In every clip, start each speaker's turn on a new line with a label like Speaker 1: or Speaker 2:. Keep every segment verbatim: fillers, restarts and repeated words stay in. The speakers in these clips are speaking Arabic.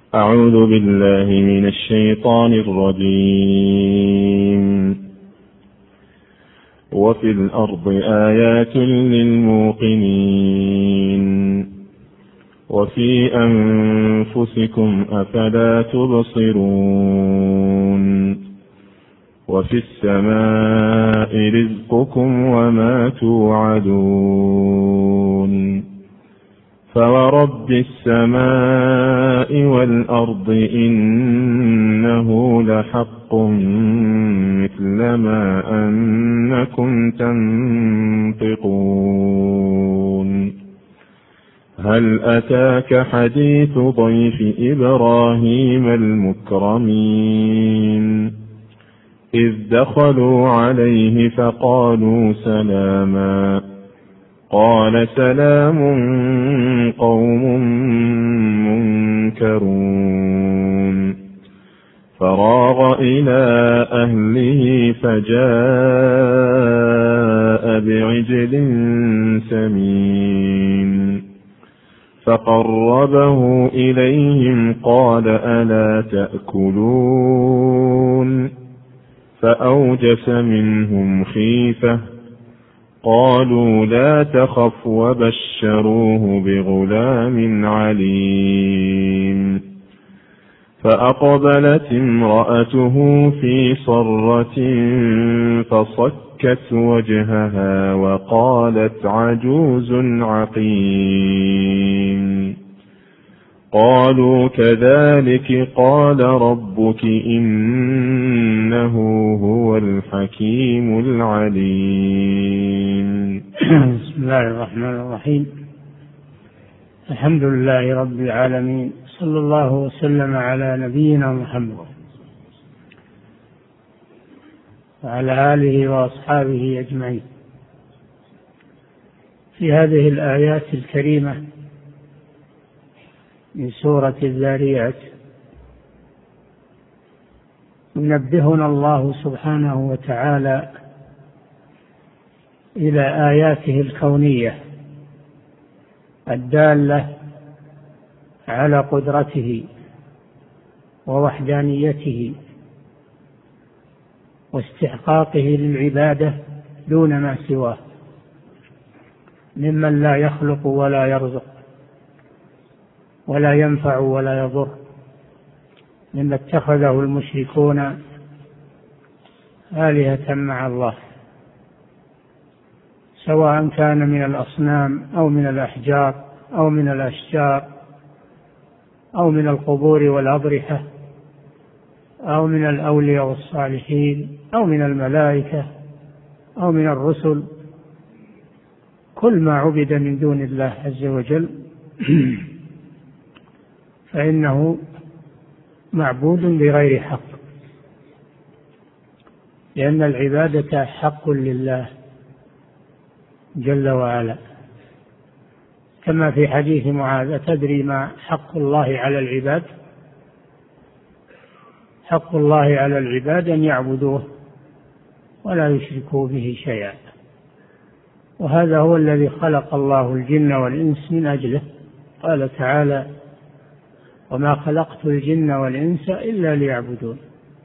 Speaker 1: أعوذ بالله من الشيطان الرجيم. وفي الأرض آيات للموقنين وفي أنفسكم أفلا تبصرون وفي السماء رزقكم وما توعدون فورب السماء والأرض إنه لحق مثل ما أنكم تنطقون هل أتاك حديث ضيف إبراهيم المكرمين إذ دخلوا عليه فقالوا سلاما قال سلام قوم منكرون فراغ إلى أهله فجاء بعجل سمين فقربه إليهم قال ألا تأكلون فأوجس منهم خيفة قالوا لا تخف وبشروه بغلام عليم فأقبلت امرأته في صرة فصكت وجهها وقالت عجوز عقيم قالوا كذلك قال ربك إنه هو الحكيم العليم.
Speaker 2: بسم الله الرحمن الرحيم. الحمد لله رب العالمين، صلى الله وسلم على نبينا محمد وعلى آله وأصحابه أجمعين. في هذه الآيات الكريمة من سورة الذاريات ينبهنا الله سبحانه وتعالى إلى آياته الكونية الدالة على قدرته ووحدانيته واستحقاقه للعبادة دون ما سواه ممن لا يخلق ولا يرزق ولا ينفع ولا يضر، مما اتخذه المشركون آلهة مع الله، سواء كان من الأصنام أو من الأحجار أو من الأشجار أو من القبور والأضرحة أو من الأولياء والصالحين أو من الملائكة أو من الرسل. كل ما عبد من دون الله عز وجل فإنه معبود بغير حق، لأن العبادة حق لله جل وعلا، كما في حديث معاذ: أتدري ما حق الله على العباد؟ حق الله على العباد أن يعبدوه ولا يشركوا به شيئا، وهذا هو الذي خلق الله الجن والإنس من أجله. قال تعالى: وما خلقت الجن والإنس إلا ليعبدون.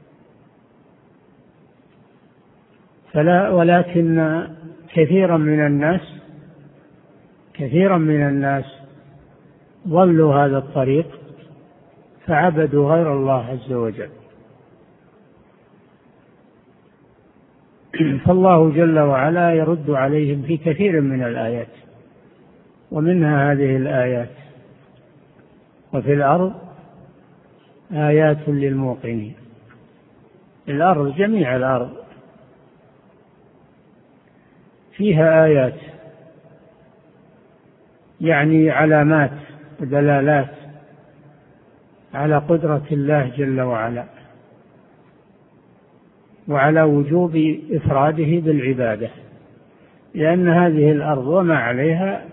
Speaker 2: فلا ولكن كثيرا من الناس كثيرا من الناس ضلوا هذا الطريق فعبدوا غير الله عز وجل. فالله جل وعلا يرد عليهم في كثير من الآيات، ومنها هذه الآيات: وفي الأرض آيات للموقنين. الأرض، جميع الأرض فيها آيات، يعني علامات ودلالات على قدرة الله جل وعلا وعلى وجوب إفراده بالعبادة، لأن هذه الأرض وما عليها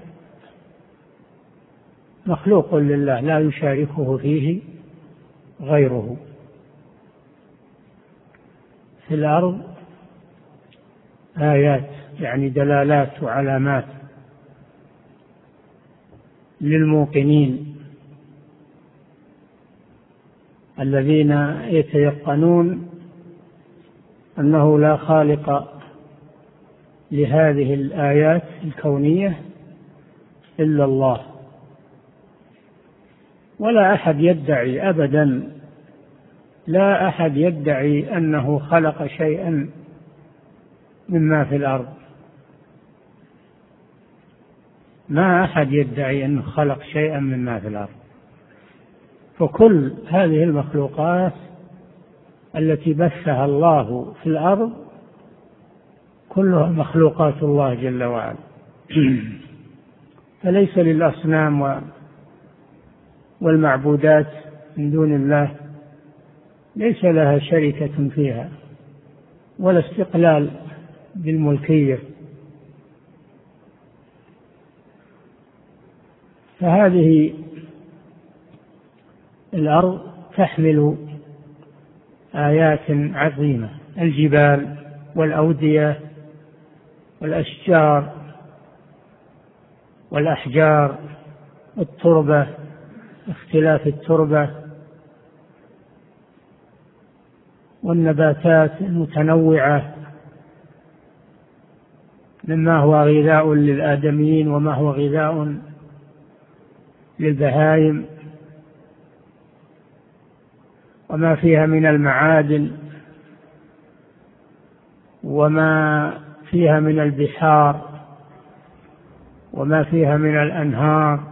Speaker 2: مخلوق لله لا يشاركه فيه غيره. في الأرض آيات يعني دلالات وعلامات للموقنين، الذين يتيقنون أنه لا خالق لهذه الآيات الكونية إلا الله، ولا أحد يدعي أبدا، لا أحد يدعي أنه خلق شيئا مما في الأرض، ما أحد يدعي أنه خلق شيئا مما في الأرض. فكل هذه المخلوقات التي بثها الله في الأرض كلها مخلوقات الله جل وعلا. فليس للأصنام والمعبودات من دون الله ليس لها شركة فيها ولا استقلال بالملكية. فهذه الأرض تحمل آيات عظيمة، الجبال والأودية والأشجار والأحجار، التربة، اختلاف التربة، والنباتات المتنوعة مما هو غذاء للآدميين وما هو غذاء للبهائم، وما فيها من المعادن وما فيها من البحار وما فيها من الأنهار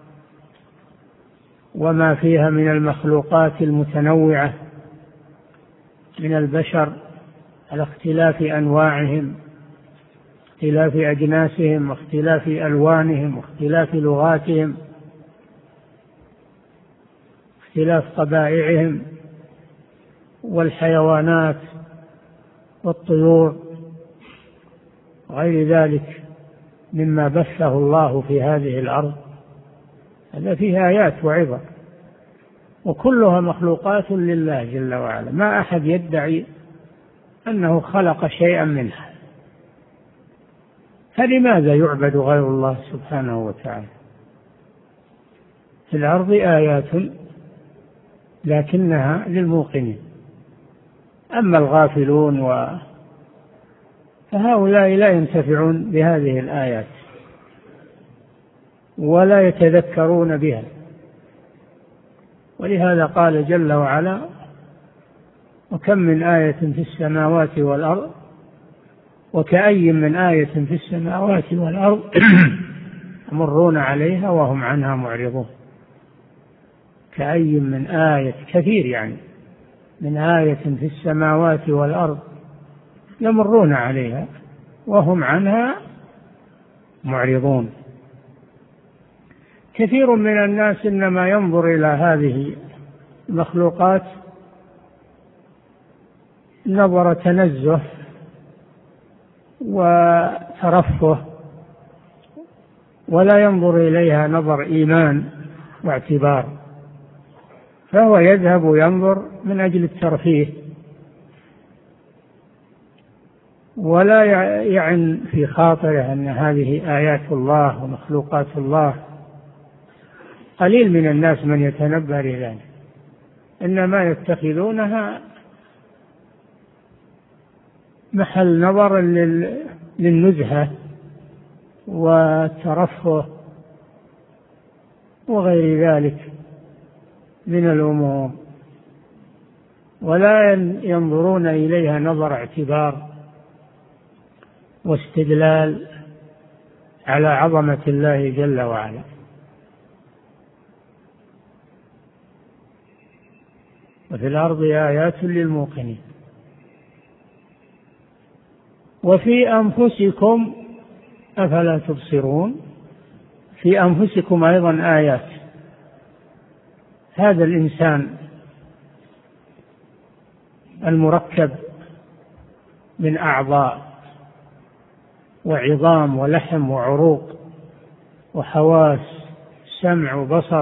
Speaker 2: وما فيها من المخلوقات المتنوعة من البشر على اختلاف أنواعهم، اختلاف أجناسهم، واختلاف ألوانهم، واختلاف لغاتهم، اختلاف طبائعهم، والحيوانات والطيور وغير ذلك مما بثه الله في هذه الأرض. هذا فيه آيات وعظة، وكلها مخلوقات لله جل وعلا، ما أحد يدعي أنه خلق شيئا منها. فلماذا يعبد غير الله سبحانه وتعالى؟ في الأرض آيات لكنها للموقنين، أما الغافلون و فهؤلاء لا ينتفعون بهذه الآيات ولا يتذكرون بها. ولهذا قال جل وعلا: وكم من آية في السماوات والأرض وكأي من آية في السماوات والأرض يمرون عليها وهم عنها معرضون. كأي من آية، كثير يعني، من آية في السماوات والأرض يمرون عليها وهم عنها معرضون. كثير من الناس إنما ينظر إلى هذه المخلوقات نظر تنزه وترفه، ولا ينظر إليها نظر إيمان واعتبار، فهو يذهب وينظر من أجل الترفيه، ولا يعن في خاطره أن هذه آيات الله ومخلوقات الله. قليل من الناس من يتنبه لذلك، إنما يتخذونها محل نظر للنزهة والترفه وغير ذلك من الأمور، ولا ينظرون إليها نظر اعتبار واستدلال على عظمة الله جل وعلا. وفي الأرض آيات للموقنين وفي أنفسكم أفلا تبصرون. في أنفسكم أيضا آيات. هذا الإنسان المركب من أعضاء وعظام ولحم وعروق وحواس، سمع وبصر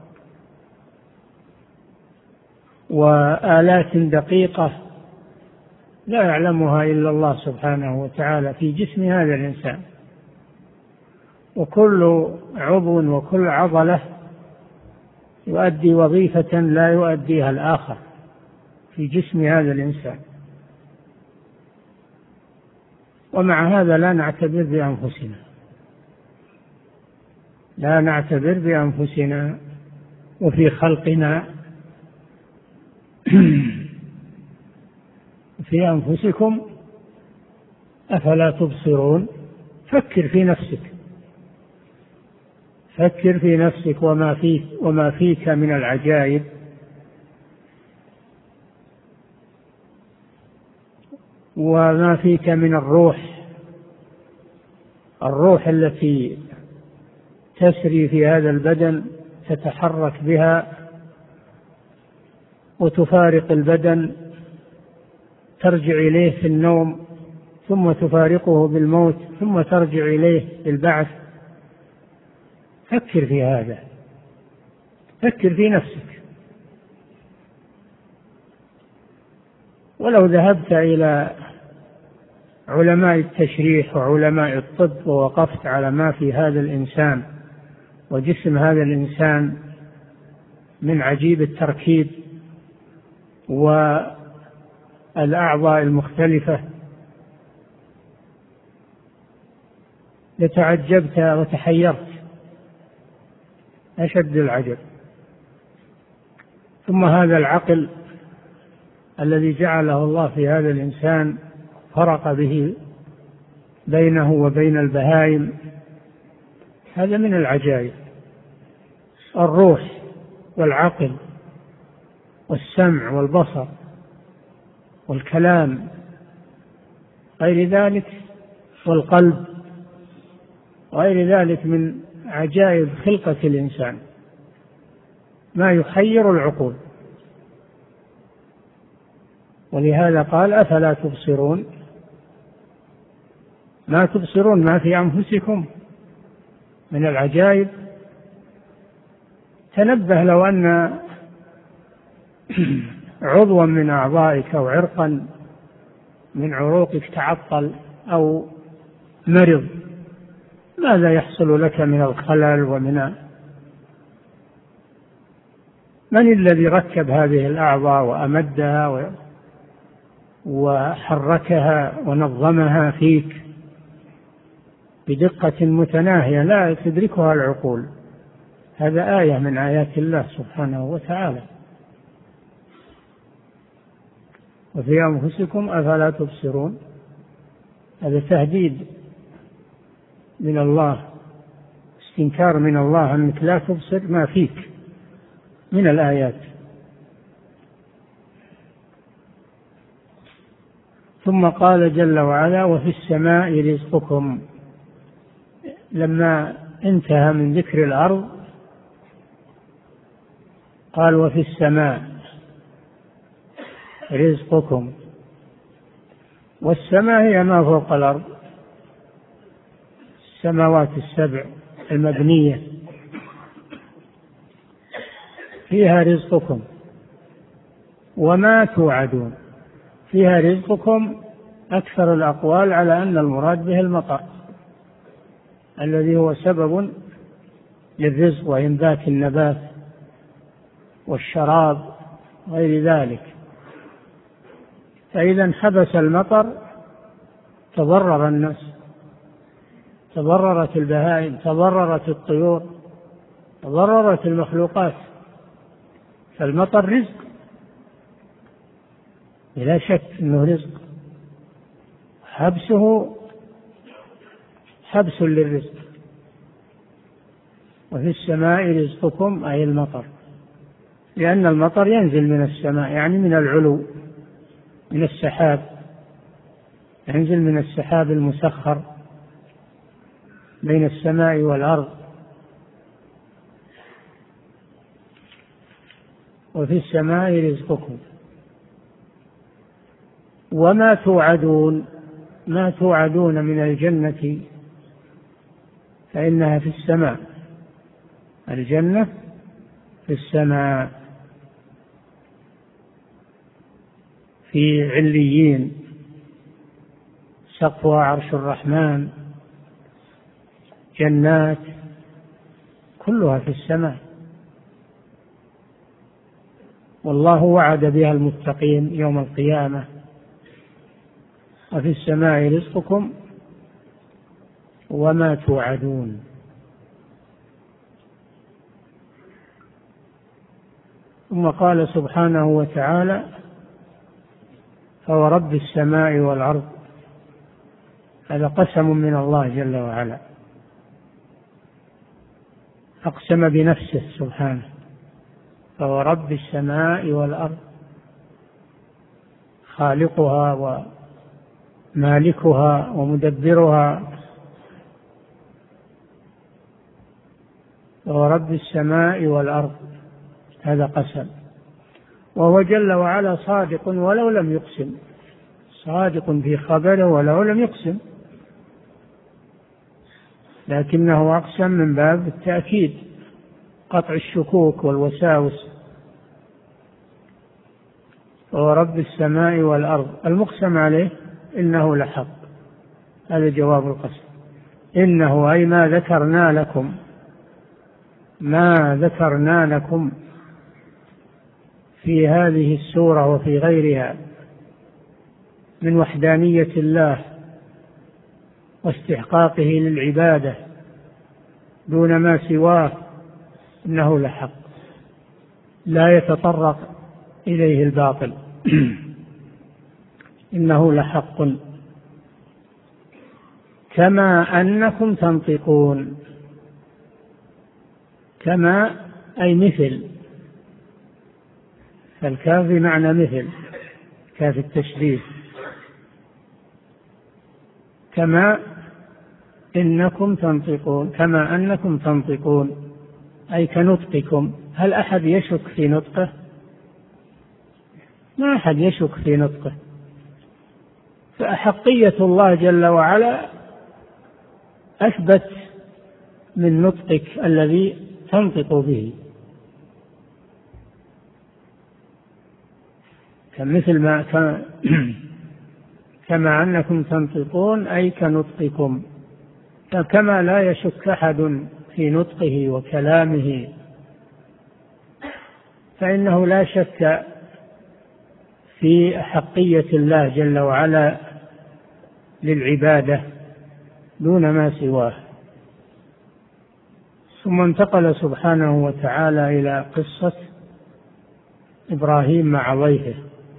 Speaker 2: وآلات دقيقة لا يعلمها إلا الله سبحانه وتعالى في جسم هذا الإنسان، وكل عضو وكل عضلة يؤدي وظيفة لا يؤديها الآخر في جسم هذا الإنسان. ومع هذا لا نعتبر بأنفسنا لا نعتبر بأنفسنا وفي خلقنا. في أنفسكم أفلا تبصرون. فكر في نفسك فكر في نفسك وما فيك وما فيك من العجائب. وما فيك من الروح الروح التي تسري في هذا البدن، تتحرك بها وتفارق البدن، ترجع إليه في النوم، ثم تفارقه بالموت، ثم ترجع إليه بالبعث. فكر في هذا، فكر في نفسك. ولو ذهبت إلى علماء التشريح وعلماء الطب ووقفت على ما في هذا الإنسان وجسم هذا الإنسان من عجيب التركيب والأعضاء المختلفة لتعجبت وتحيرت أشد العجب. ثم هذا العقل الذي جعله الله في هذا الإنسان فرق به بينه وبين البهائم، هذا من العجائب. الروح والعقل والسمع والبصر والكلام غير ذلك، والقلب غير ذلك من عجائب خلقة الإنسان ما يحير العقول. ولهذا قال أفلا تبصرون. ما تبصرون ما في أنفسكم من العجائب. تنبه لو أن عضوا من أعضائك أو عرقا من عروقك تعطل أو مرض، ماذا يحصل لك من الخلل ومن من الذي ركب هذه الأعضاء وأمدها وحركها ونظمها فيك بدقة متناهية لا تدركها العقول. هذا آية من آيات الله سبحانه وتعالى. وفي أنفسكم أفلا تبصرون، هذا تهديد من الله، استنكار من الله أنك لا تبصر ما فيك من الآيات. ثم قال جل وعلا وفي السماء رزقكم. لما انتهى من ذكر الأرض قال وفي السماء رزقكم. والسماء هي ما فوق الأرض، السماوات السبع المبنية فيها رزقكم وما توعدون. فيها رزقكم أكثر الأقوال على أن المراد به المطر الذي هو سبب للرزق وإنبات النبات والشراب غير ذلك. فإذا انحبس المطر تضرر الناس، تضررت البهائم، تضررت الطيور، تضررت المخلوقات. فالمطر رزق بلا شك أنه رزق، حبسه حبس للرزق. وفي السماء رزقكم أي المطر، لأن المطر ينزل من السماء يعني من العلو، من السحاب، ينزل من السحاب المسخر بين السماء والأرض. وفي السماء رزقكم وما توعدون. ما توعدون من الجنة فإنها في السماء، الجنة في السماء في عليين سقفها عرش الرحمن، جنات كلها في السماء. والله وعد بها المتقين يوم القيامة. وفي السماء رزقكم وما توعدون. ثم قال سبحانه وتعالى: فورب السماء والأرض. هذا قسم من الله جل وعلا، أقسم بنفسه سبحانه: فورب السماء والأرض، خالقها ومالكها ومدبرها. فورب السماء والأرض، هذا قسم. وهو جل وعلا صادق ولو لم يقسم، صادق في خبره ولو لم يقسم، لكنه أقسم من باب التأكيد، قطع الشكوك والوساوس. ورب السماء والأرض، المقسم عليه إنه لحق، هذا جواب القسم. إنه أي ما ذكرنا لكم، ما ذكرنا لكم في هذه السورة وفي غيرها من وحدانية الله واستحقاقه للعبادة دون ما سواه، إنه لحق لا يتطرق إليه الباطل. إنه لحق كما أنكم تنطقون. كما أي مثل، فالكاف بمعنى مثل، كاف التشبيه. كما إنكم تنطقون، كما أنكم تنطقون أي كنطقكم. هل أحد يشك في نطقه؟ ما أحد يشك في نطقه. فأحقية الله جل وعلا أثبت من نطقك الذي تنطق به. كمثل ما كما أنكم تنطقون أي كنطقكم، كما لا يشك أحد في نطقه وكلامه، فإنه لا شك في حقية الله جل وعلا للعبادة دون ما سواه. ثم انتقل سبحانه وتعالى إلى قصة إبراهيم مع ضيفه.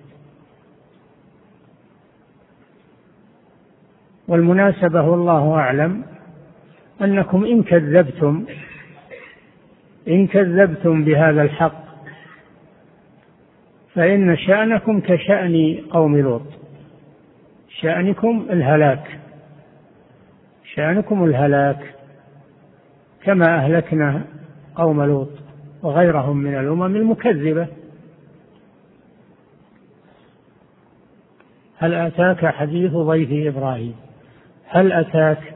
Speaker 2: والمناسبة والله أعلم أنكم إن كذبتم إن كذبتم بهذا الحق فإن شأنكم كشأن قوم لوط. شأنكم الهلاك، شأنكم الهلاك كما أهلكنا قوم لوط وغيرهم من الأمم المكذبة. هل أتاك حديث ضيف إبراهيم؟ هل أتاك؟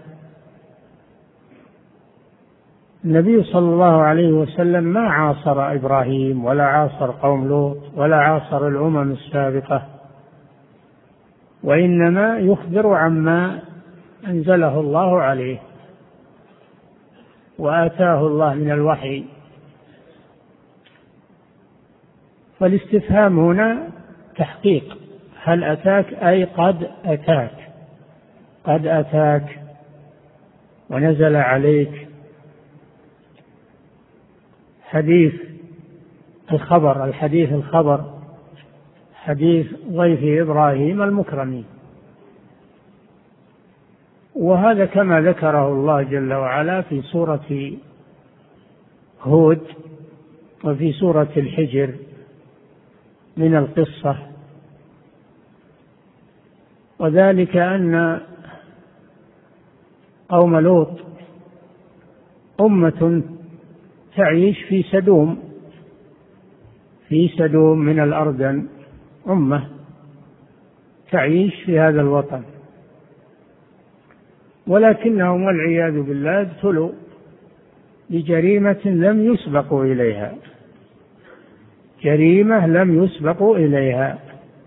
Speaker 2: النبي صلى الله عليه وسلم ما عاصر إبراهيم ولا عاصر قوم لوط ولا عاصر الأمم السابقة، وإنما يخبر عما أنزله الله عليه وآتاه الله من الوحي. فالاستفهام هنا تحقيق. هل أتاك أي قد أتاك، قد أتاك ونزل عليك حديث الخبر، الحديث الخبر حديث ضيف إبراهيم المكرمين. وهذا كما ذكره الله جل وعلا في سورة هود وفي سورة الحجر من القصة، وذلك أن قوم لوط أمة تعيش في سدوم، في سدوم من الأردن، أمة تعيش في هذا الوطن، ولكنهم والعياذ بالله ابتلوا بجريمة لم يسبقوا إليها، جريمة لم يسبقوا إليها،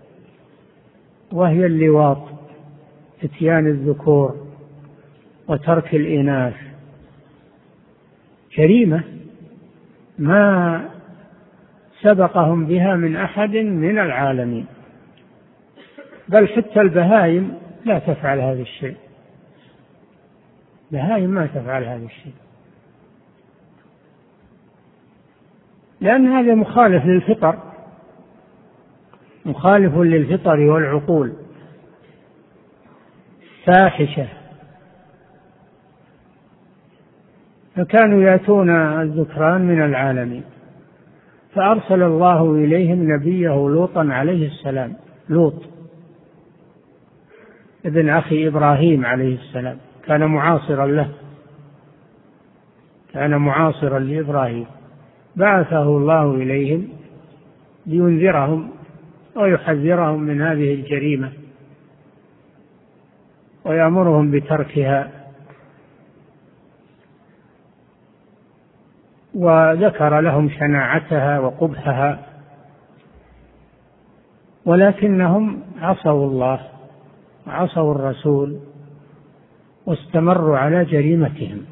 Speaker 2: وهي اللواط، إتيان الذكور وترك الإناث. جريمة ما سبقهم بها من أحد من العالمين، بل حتى البهائم لا تفعل هذا الشيء، البهائم ما تفعل هذا الشيء، لأن هذا مخالف للفطر، مخالف للفطر والعقول، فاحشة. فكانوا يأتون الذكران من العالمين، فأرسل الله إليهم نبيه لوطا عليه السلام، لوط ابن أخي إبراهيم عليه السلام، كان معاصرا له، كان معاصرا لإبراهيم، بعثه الله إليهم لينذرهم ويحذرهم من هذه الجريمة ويأمرهم بتركها. وذكر لهم شناعتها وقبحها، ولكنهم عصوا الله وعصوا الرسول واستمروا على جريمتهم،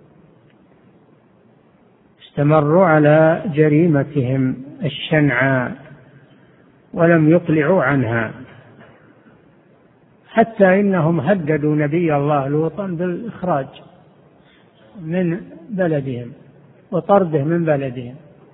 Speaker 2: استمروا على جريمتهم الشنعاء ولم يقلعوا عنها، حتى إنهم هددوا نبي الله لوطا بالإخراج من بلدهم وطرده من بلدهم.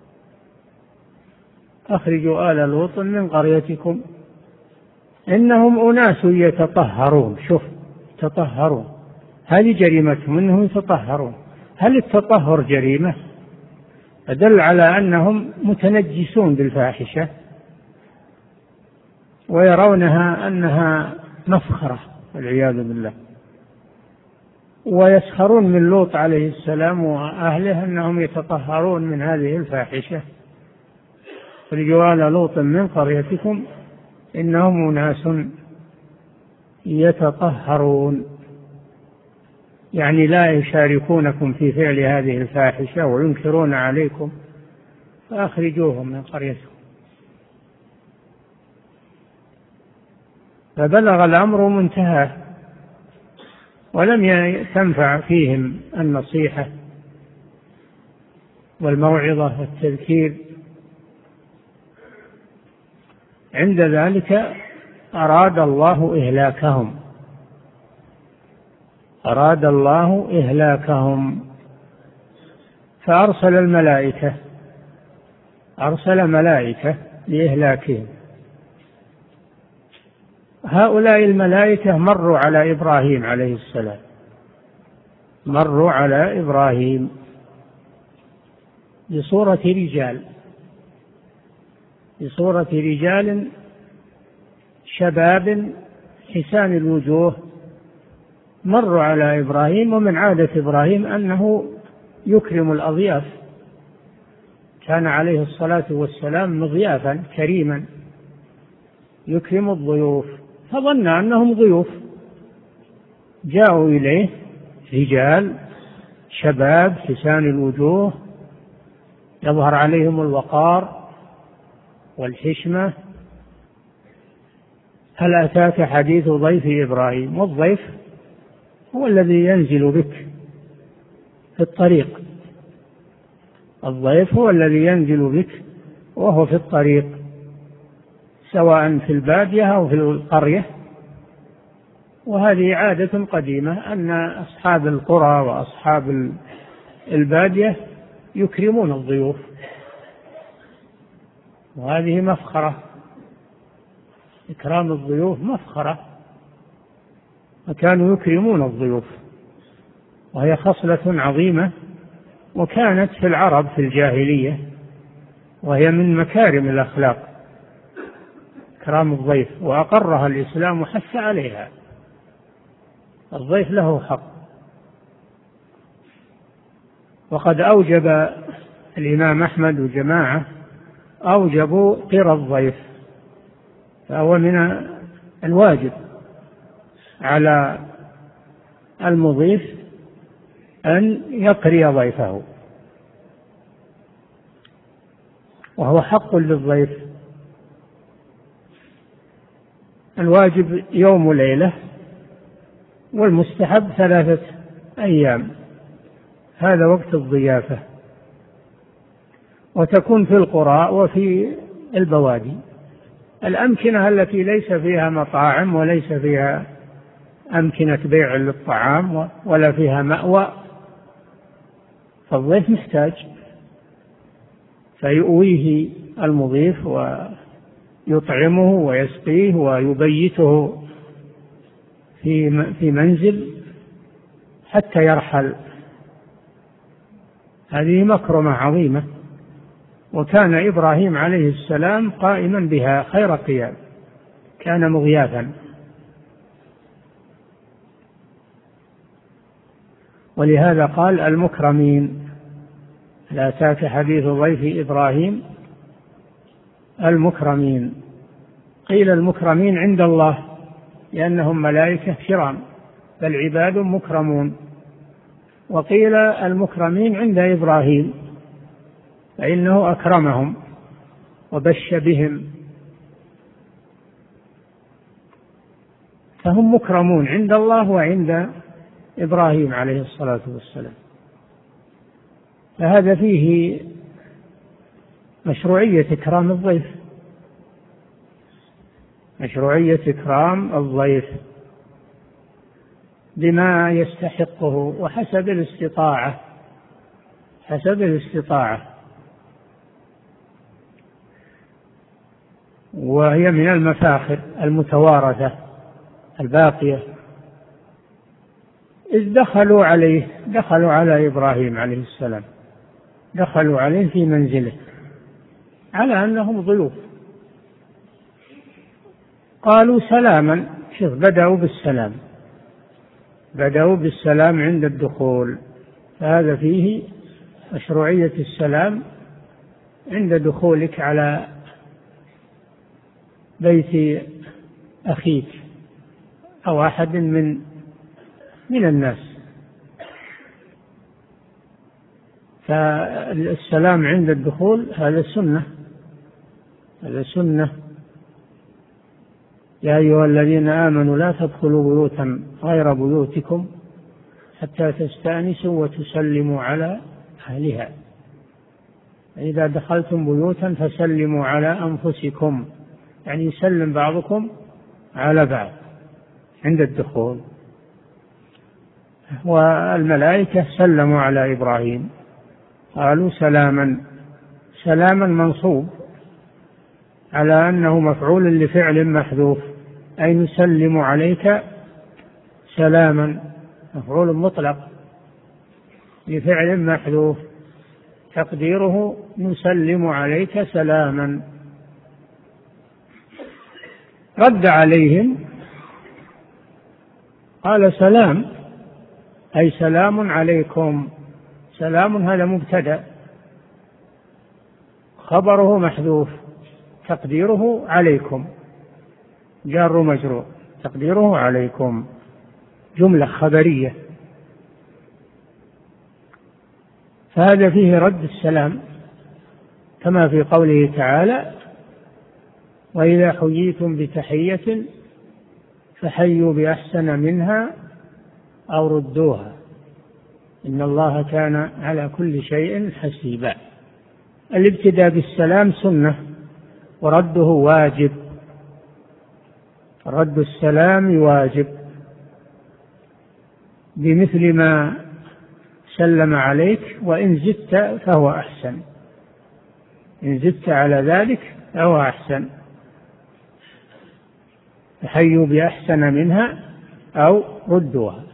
Speaker 2: أخرجوا آل لوط من قريتكم إنهم أناس يتطهرون. شوف، يتطهرون، هذه جريمتهم أنهم يتطهرون. هل التطهر جريمة؟ أدل على أنهم متنجسون بالفاحشة ويرونها أنها مفخرة والعياذ بالله، ويسخرون من لوط عليه السلام وأهله أنهم يتطهرون من هذه الفاحشة. أخرجوا آل لوط من قريتكم إنهم أناس يتطهرون، يعني لا يشاركونكم في فعل هذه الفاحشة وينكرون عليكم، فأخرجوهم من قريتكم. فبلغ الأمر منتهاه ولم تنفع فيهم النصيحة والموعظة والتذكير. عند ذلك أراد الله إهلاكهم، أراد الله إهلاكهم فأرسل الملائكة، أرسل ملائكة لإهلاكهم. هؤلاء الملائكة مروا على إبراهيم عليه السلام، مروا على إبراهيم بصورة رجال، بصورة رجال شباب حسان الوجوه، مروا على إبراهيم. ومن عادة إبراهيم أنه يكرم الأضياف، كان عليه الصلاة والسلام مضيافا كريما يكرم الضيوف، فظن أنهم ضيوف، جاءوا إليه رجال شباب حسان الوجوه يظهر عليهم الوقار والحشمة. هل أتاك حديث ضيف إبراهيم؟ والضيف هو الذي ينزل بك في الطريق، الضيف هو الذي ينزل بك وهو في الطريق، سواء في البادية أو في القرية. وهذه عادة قديمة أن أصحاب القرى وأصحاب البادية يكرمون الضيوف، وهذه مفخرة، إكرام الضيوف مفخرة، وكانوا يكرمون الضيوف، وهي خصلة عظيمة وكانت في العرب في الجاهلية، وهي من مكارم الأخلاق إكرام الضيف، وأقرها الإسلام وحث عليها. الضيف له حق. وقد أوجب الإمام أحمد وجماعة أوجبوا قرى الضيف، فهو من الواجب على المضيف أن يقري ضيفه، وهو حق للضيف. الواجب يوم وليلة، والمستحب ثلاثة أيام، هذا وقت الضيافة. وتكون في القرى وفي البوادي. الأمكنة التي ليس فيها مطاعم وليس فيها أمكنة بيع للطعام ولا فيها مأوى، فالضيف محتاج، فيؤويه المضيف ويطعمه ويسقيه ويبيته في في منزل حتى يرحل. هذه مكرمة عظيمة، وكان إبراهيم عليه السلام قائما بها خير قيام، كان مضيافا. ولهذا قال المكرمين. لا أتاك حديث ضيف إبراهيم المكرمين. قيل المكرمين عند الله لأنهم ملائكة كرام بل عباد مكرمون، وقيل المكرمين عند إبراهيم فإنه أكرمهم وبش بهم، فهم مكرمون عند الله وعند إبراهيم عليه الصلاة والسلام. فهذا فيه مشروعية إكرام الضيف، مشروعية إكرام الضيف بما يستحقه وحسب الاستطاعة، حسب الاستطاعة. وهي من المفاخر المتوارثة الباقية. إذ دخلوا عليه، دخلوا على إبراهيم عليه السلام، دخلوا عليه في منزله على أنهم ضيوف، قالوا سلاما. شوف، بدأوا بالسلام، بدأوا بالسلام عند الدخول، فهذا فيه مشروعية السلام عند دخولك على بيت أخيك أو أحد من من الناس. فالسلام عند الدخول هذا سنة، هذا سنة. يا أيها الذين آمنوا لا تدخلوا بيوتا غير بيوتكم حتى تستأنسوا وتسلموا على أهلها. إذا دخلتم بيوتا فسلموا على أنفسكم، يعني يسلم بعضكم على بعض عند الدخول. والملائكة سلموا على إبراهيم قالوا سلاما. سلاما منصوب على أنه مفعول لفعل محذوف، أي نسلم عليك سلاما، مفعول مطلق لفعل محذوف تقديره نسلم عليك سلاما. رد عليهم قال سلام، أي سلام عليكم. سلام هذا مبتدأ خبره محذوف تقديره عليكم، جار مجرور تقديره عليكم، جملة خبرية. فهذا فيه رد السلام كما في قوله تعالى وإذا حييتم بتحية فحيوا بأحسن منها أو ردوها إن الله كان على كل شيء حسيبا. الابتداء بالسلام سنة ورده واجب، رد السلام واجب بمثل ما سلم عليك، وإن زدت فهو أحسن، إن زدت على ذلك فهو أحسن. فحيوا بأحسن منها أو ردوها.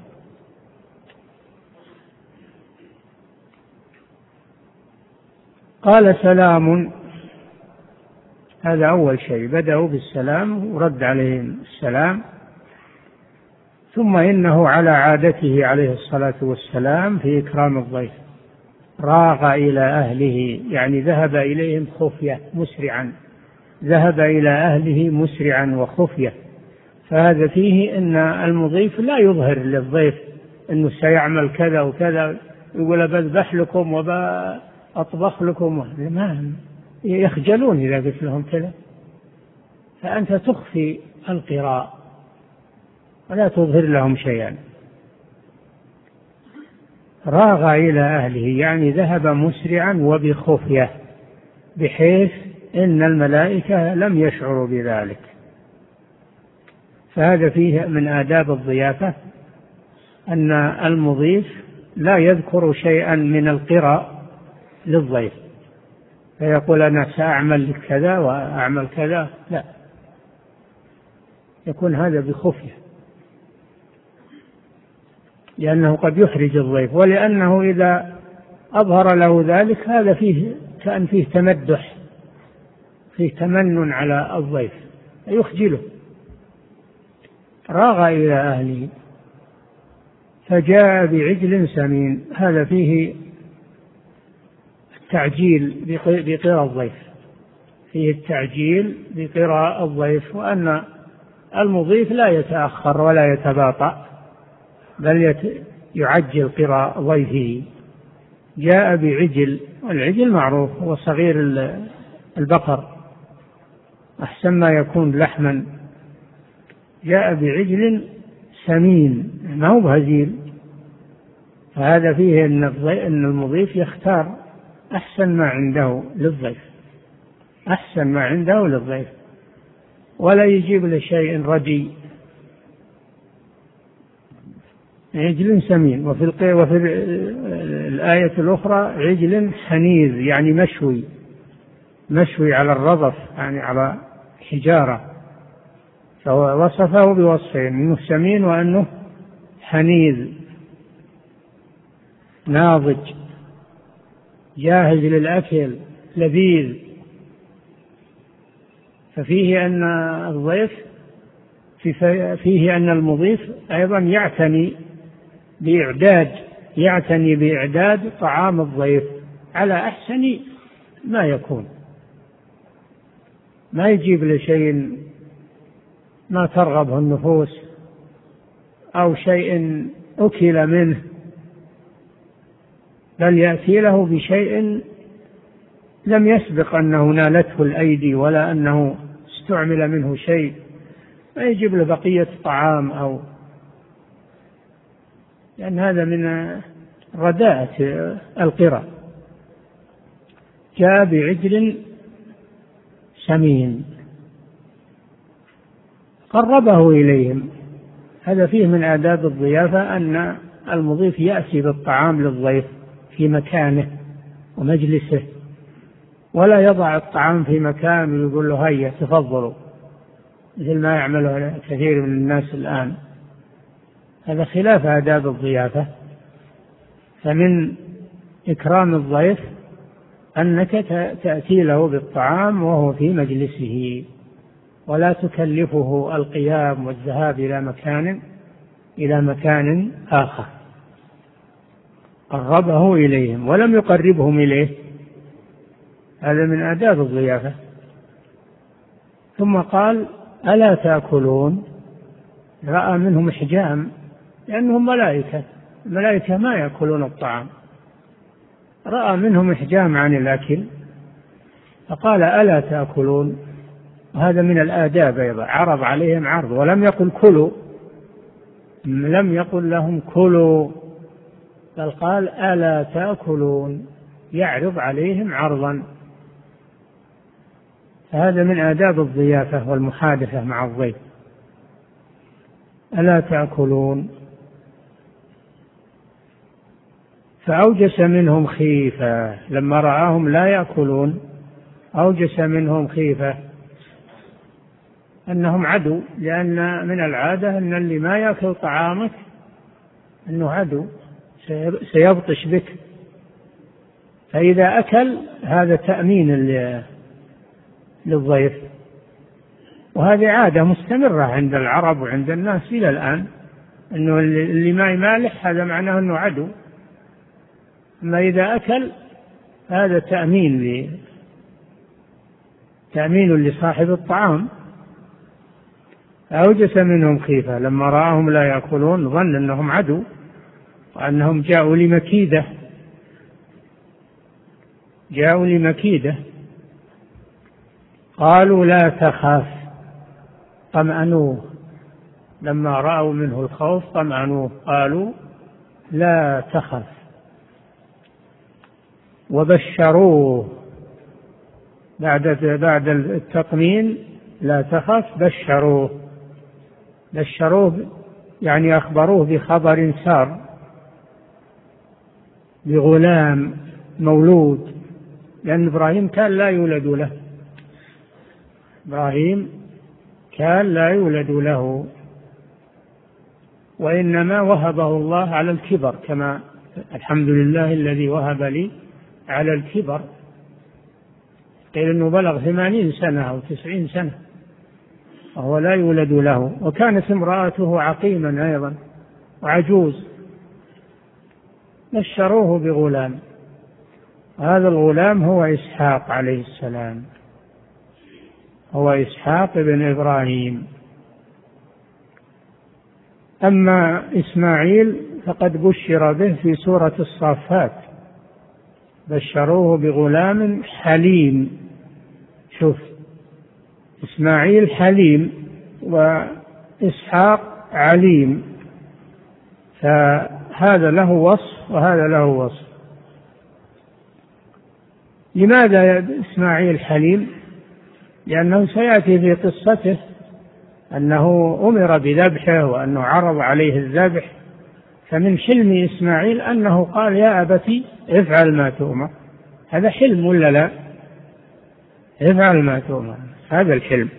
Speaker 2: قال سلام، هذا أول شيء، بدأوا بالسلام ورد عليهم السلام. ثم إنه على عادته عليه الصلاة والسلام في إكرام الضيف راغ إلى أهله، يعني ذهب إليهم خفية مسرعا، ذهب إلى أهله مسرعا وخفية. فهذا فيه أن المضيف لا يظهر للضيف أنه سيعمل كذا وكذا، يقول بذبح لكم وبأطبخ لكم، ما يخجلون إذا قلت لهم كذا. فأنت تخفي القراء ولا تظهر لهم شيئا. راغ إلى أهله يعني ذهب مسرعا وبخفية، بحيث إن الملائكة لم يشعروا بذلك. فهذا فيه من آداب الضيافة أن المضيف لا يذكر شيئا من القرى للضيف فيقول أنا سأعمل كذا وأعمل كذا، لا، يكون هذا بخفية، لأنه قد يحرج الضيف، ولأنه إذا أظهر له ذلك هذا فيه كأن فيه تمدح، فيه تمن على الضيف، يخجله. راغ إلى أهله فجاء بعجل سمين، هذا فيه التعجيل بقراء الضيف، فيه التعجيل بقراء الضيف، وأن المضيف لا يتأخر ولا يتباطأ بل يعجل قراء ضيفه. جاء بعجل، والعجل معروف هو صغير البقر أحسن ما يكون لحما. جاء بعجل سمين ما هو بهزيل، فهذا فيه أن المضيف يختار أحسن ما عنده للضيف، أحسن ما عنده للضيف، ولا يجيب لشيء ردي. عجل سمين. وفي, وفي الآية الأخرى عجل حنيذ يعني مشوي، مشوي على الرضف يعني على حجارة، فوصفه بوصفين، أنه سمين وأنه حنيذ ناضج جاهز للأكل لذيذ. ففيه أن الضيف فيه أن المضيف أيضا يعتني بإعداد يعتني بإعداد طعام الضيف على أحسن ما يكون، ما يجيب لشيء ما ترغبه النفوس أو شيء أكل منه، بل يأتي له بشيء لم يسبق أنه نالته الأيدي ولا أنه استعمل منه شيء، ما يجيب له بقية طعام، أو لأن هذا من رداءة القرى. جاء بعجل سمين قربه إليهم. هذا فيه من آداب الضيافة أن المضيف يأتي بالطعام للضيف في مكانه ومجلسه، ولا يضع الطعام في مكان ويقول له هيا تفضلوا، مثل ما يعمله كثير من الناس الآن. هذا خلاف آداب الضيافة. فمن إكرام الضيف أنك تأتي له بالطعام وهو في مجلسه، ولا تكلفه القيام والذهاب إلى مكان إلى مكان آخر. قربه إليهم ولم يقربهم إليه، هذا من آداب الضيافة. ثم قال ألا تأكلون؟ رأى منهم إحجام لأنهم ملائكة، الملائكة ما يأكلون الطعام، رأى منهم إحجام عن الأكل فقال ألا تأكلون. هذا من الآداب أيضا، عرض عليهم عرض، ولم يقل كلوا، لم يقل لهم كلوا، بل قال ألا تأكلون، يعرض عليهم عرضا. هذا من آداب الضيافة والمحادثة مع الضيف. ألا تأكلون؟ فأوجس منهم خيفة، لما رآهم لا يأكلون أوجس منهم خيفة أنهم عدو، لأن من العادة أن اللي ما يأكل طعامك أنه عدو سيبطش بك، فإذا أكل هذا تأمين للضيف. وهذه عادة مستمرة عند العرب وعند الناس إلى الآن، أنه اللي ما يمالح هذا معناه أنه عدو، أما إذا أكل هذا تأمين ل... تأمين لصاحب الطعام. أوجس منهم خيفة لما رآهم لا يأكلون، ظن أنهم عدو وأنهم جاءوا لمكيدة جاءوا لمكيدة قالوا لا تخاف، طمأنوه لما رأوا منه الخوف طمأنوه، قالوا لا تخف، وبشروه بعد بعد التطمين لا تخف بشروه بشروه يعني أخبروه بخبر سار بغلام مولود، لأن إبراهيم كان لا يولد له إبراهيم كان لا يولد له وإنما وهبه الله على الكبر، كما الحمد لله الذي وهب لي على الكبر، قيل أنه بلغ ثمانين سنة أو تسعين سنة وهو لا يولد له، وكانت امرأته عقيما أيضا وعجوز. بشروه بغلام، هذا الغلام هو إسحاق عليه السلام، هو إسحاق بن إبراهيم. أما إسماعيل فقد بشر به في سورة الصافات، بشروه بغلام حليم. شوف، إسماعيل حليم وإسحاق عليم، فهذا له وصف وهذا له وصف. لماذا إسماعيل حليم؟ لأنه سيأتي في قصته أنه أمر بذبحه وأنه عرض عليه الذبح، فمن حلم إسماعيل أنه قال يا أبتي افعل ما تؤمر. هذا حلم ولا لا؟ افعل ما تؤمر، هذا الحلم.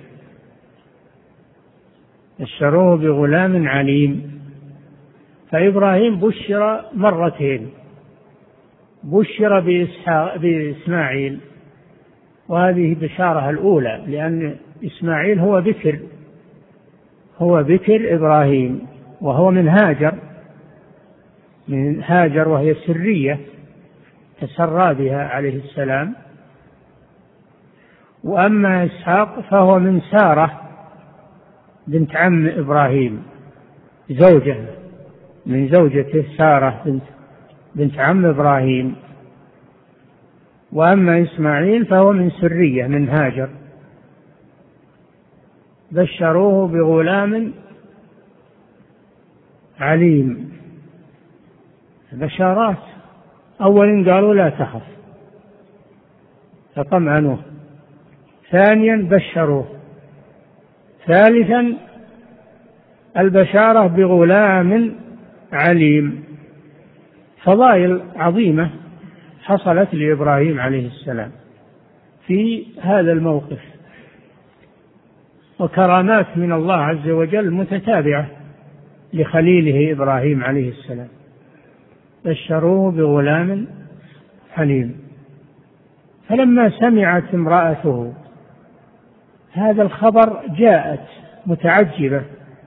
Speaker 2: بشروه بغلام عليم. فإبراهيم بشر مرتين، بشر بإسحاق بإسماعيل، وهذه بشارة الأولى، لأن إسماعيل هو بكر، هو بكر إبراهيم، وهو من هاجر، من هاجر وهي سرية تسرى بها عليه السلام. وأما إسحاق فهو من سارة بنت عم إبراهيم، زوجة من زوجته سارة بنت, بنت عم إبراهيم. وأما إسماعيل فهو من سرية من هاجر. بشروه بغلام عليم. بشارات، أولا قالوا لا تخف فطمأنوه، ثانيا بشروه، ثالثا البشارة بغلام عليم. فضائل عظيمة حصلت لإبراهيم عليه السلام في هذا الموقف، وكرامات من الله عز وجل متتابعة لخليله إبراهيم عليه السلام. بشروه بغلام حليم. فلما سمعت امرأته هذا الخبر جاءت متعجبة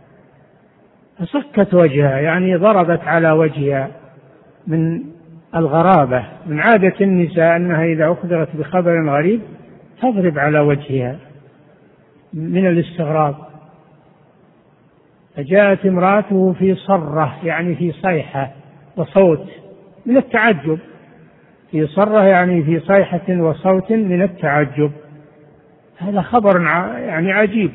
Speaker 2: فصكت وجهها، يعني ضربت على وجهها من الغرابة. من عادة النساء أنها إذا أخبرت بخبر غريب تضرب على وجهها من الاستغراب. فجاءت امرأته في صرة، يعني في صيحة وصوت من التعجب، في صرة يعني في صيحة وصوت من التعجب. هذا خبر يعني عجيب،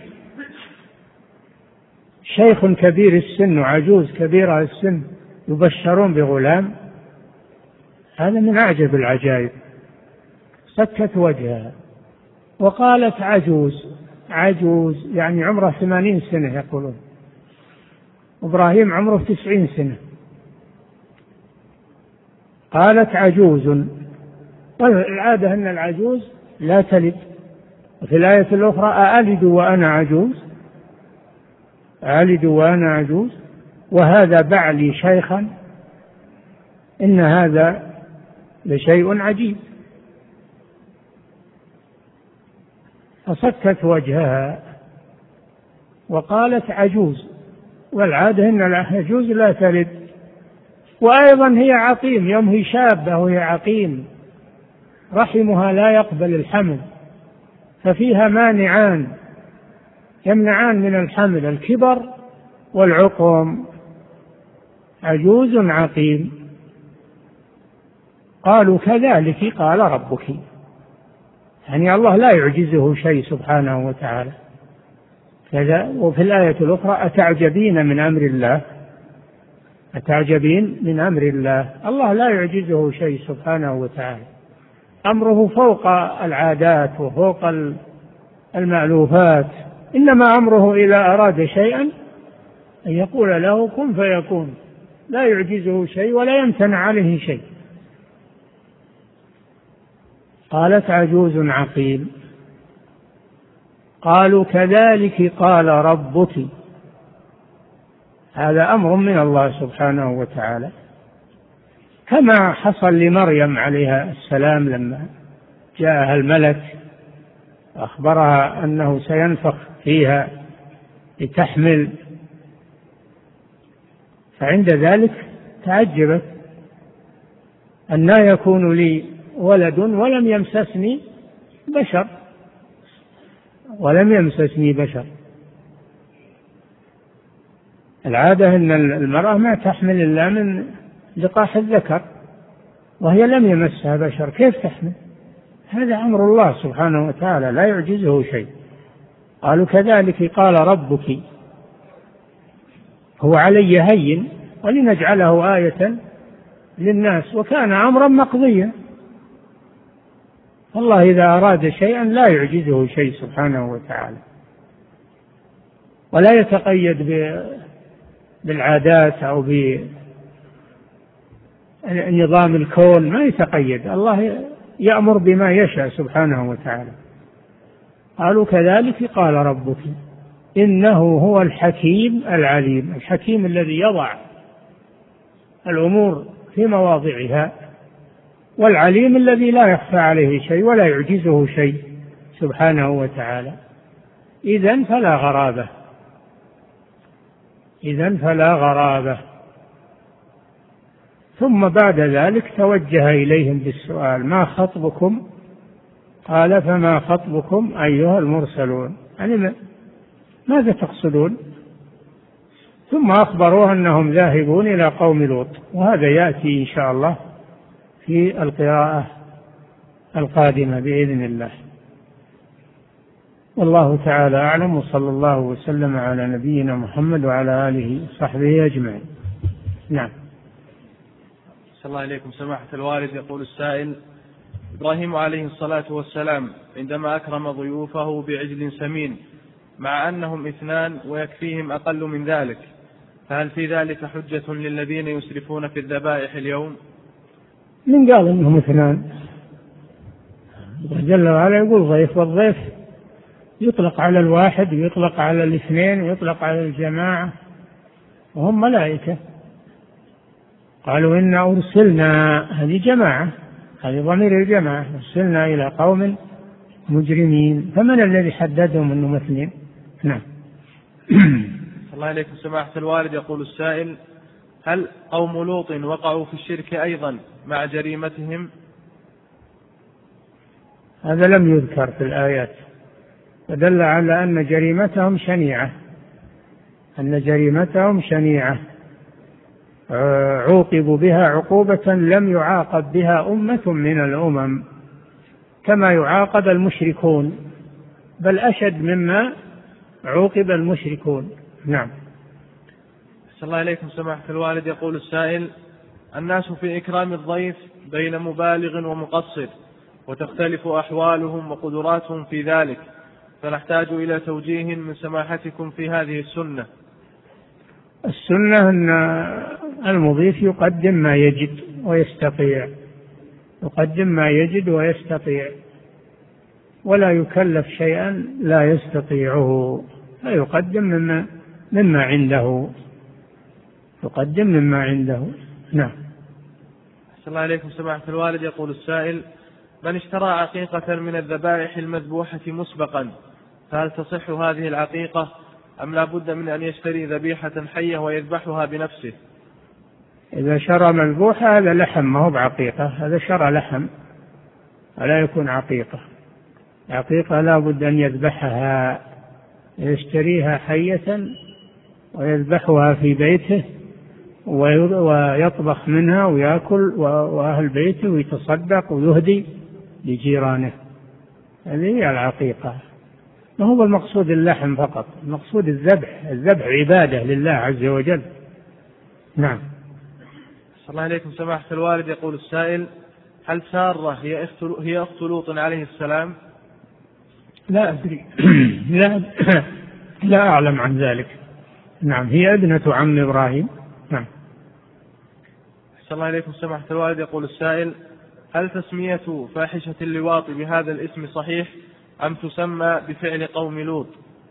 Speaker 2: شيخ كبير السن وعجوز كبيرة السن يبشرون بغلام، هذا من أعجب العجائب. سكت وجهها وقالت عجوز. عجوز يعني عمره ثمانين سنة يقولون، إبراهيم عمره تسعين سنة. قالت عجوز. والعادة أن العجوز لا تلد. وفي الآية الأخرى أألد وأنا عجوز، أألد وأنا عجوز وهذا بعلي شيخا، إن هذا لشيء عجيب. فسكت وجهها وقالت عجوز، والعادة أن العجوز لا تلد، وأيضا هي عقيم، يوم هي شابة وهي عقيم رحمها لا يقبل الحمل، ففيها مانعان يمنعان من الحمل، الكبر والعقم. عجوز عقيم. قالوا كذلك قال ربك، يعني الله لا يعجزه شيء سبحانه وتعالى كذا. وفي الآية الأخرى أتعجبين من أمر الله، أتعجبين من أمر الله، الله لا يعجزه شيء سبحانه وتعالى. أمره فوق العادات وفوق المألوفات، إنما أمره إذا أراد شيئا أن يقول له كن فيكون، لا يعجزه شيء ولا يمتنع عليه شيء. قالت عجوز عقيم. قالوا كذلك قال ربك. هذا أمر من الله سبحانه وتعالى، كما حصل لمريم عليها السلام لما جاءها الملك أخبرها أنه سينفخ فيها لتحمل، فعند ذلك تعجبت أنى يكون لي ولد ولم يمسسني بشر ولم يمسسني بشر. العادة أن المرأة ما تحمل إلا من لقاح الذكر، وهي لم يمسها بشر، كيف تحمل؟ هذا أمر الله سبحانه وتعالى لا يعجزه شيء. قالوا كذلك قال ربك هو علي هين ولنجعله آية للناس وكان أمرا مقضيا. الله إذا أراد شيئا لا يعجزه شيء سبحانه وتعالى، ولا يتقيد بالعادات أو بنظام الكون، ما يتقيد، الله يأمر بما يشاء سبحانه وتعالى. قالوا كذلك قال ربك إنه هو الحكيم العليم. الحكيم الذي يضع الأمور في مواضعها، والعليم الذي لا يخفى عليه شيء ولا يعجزه شيء سبحانه وتعالى. إذن فلا غرابة إذن فلا غرابة ثم بعد ذلك توجه إليهم بالسؤال ما خطبكم؟ قال فما خطبكم أيها المرسلون، يعني ماذا تقصدون؟ ثم أخبروه أنهم ذاهبون إلى قوم لوط، وهذا يأتي إن شاء الله في القراءة القادمة بإذن الله. والله تعالى أعلم، وصلى الله وسلم على نبينا محمد وعلى آله وصحبه أجمعين. نعم.
Speaker 3: صلى الله عليكم سماحة الوالد. يقول السائل: إبراهيم عليه الصلاة والسلام عندما أكرم ضيوفه بعجل سمين مع أنهم اثنان ويكفيهم أقل من ذلك، فهل في ذلك حجة للذين يسرفون في الذبائح اليوم؟
Speaker 2: من قال إنهم اثنان؟ جل وعلا يقول ضيف، والضيف يطلق على الواحد ويطلق على الاثنين ويطلق على الجماعة، وهم ملائكة. قالوا إنا أرسلنا، هذه جماعة، هذه ضمير الجماعة، أرسلنا إلى قوم مجرمين، فمن الذي حددهم أنهم اثنين؟ نعم.
Speaker 3: الله عليكم سماحة الوالد. يقول السائل: هل قوم لوط وقعوا في الشرك أيضا مع جريمتهم؟
Speaker 2: هذا لم يذكر في الآيات، ودل على أن جريمتهم شنيعة أن جريمتهم شنيعة عوقبوا بها عقوبة لم يعاقب بها أمة من الأمم، كما يعاقب المشركون، بل أشد مما عوقب المشركون. نعم.
Speaker 3: صلى الله عليكم سماحة الوالد. يقول السائل: الناس في إكرام الضيف بين مبالغ ومقصر، وتختلف أحوالهم وقدراتهم في ذلك، فنحتاج إلى توجيه من سماحتكم في هذه السنة.
Speaker 2: السنة أن المضيف يقدم ما يجد ويستطيع يقدم ما يجد ويستطيع ولا يكلف شيئا لا يستطيعه، فيقدم مما, مما عنده يقدم مما عنده. نعم.
Speaker 3: صلى الله عليكم سماحة الوالد. يقول السائل: من اشترى عقيقة من الذبائح المذبوحة مسبقا، فهل تصح هذه العقيقة أم لا بد من أن يشتري ذبيحة حية ويذبحها بنفسه؟
Speaker 2: إذا شرى مذبوحة هذا لحم، ما هو بعقيقة، هذا شرى لحم ولا يكون عقيقة. عقيقة لا بد أن يذبحها، يشتريها حية ويذبحها في بيته ويطبخ منها ويأكل وأهل بيته ويتصدق ويهدي لجيرانه. هذه هي العقيقة. ما هو المقصود اللحم فقط، المقصود الذبح. الذبح عبادة لله عز وجل. نعم.
Speaker 3: صلى الله عليكم سماحة الوالد. يقول السائل: هل سارة هي أخت هي أخت لوط عليه السلام؟
Speaker 2: لا أدري لا لا أعلم عن ذلك. نعم، هي ابنة عم إبراهيم. نعم.
Speaker 3: أحسن الله إليكم سماحة الوالد. يقول السائل: هل تسمية فاحشة اللواط بهذا الاسم صحيح أم تسمى بفعل قوم لوط؟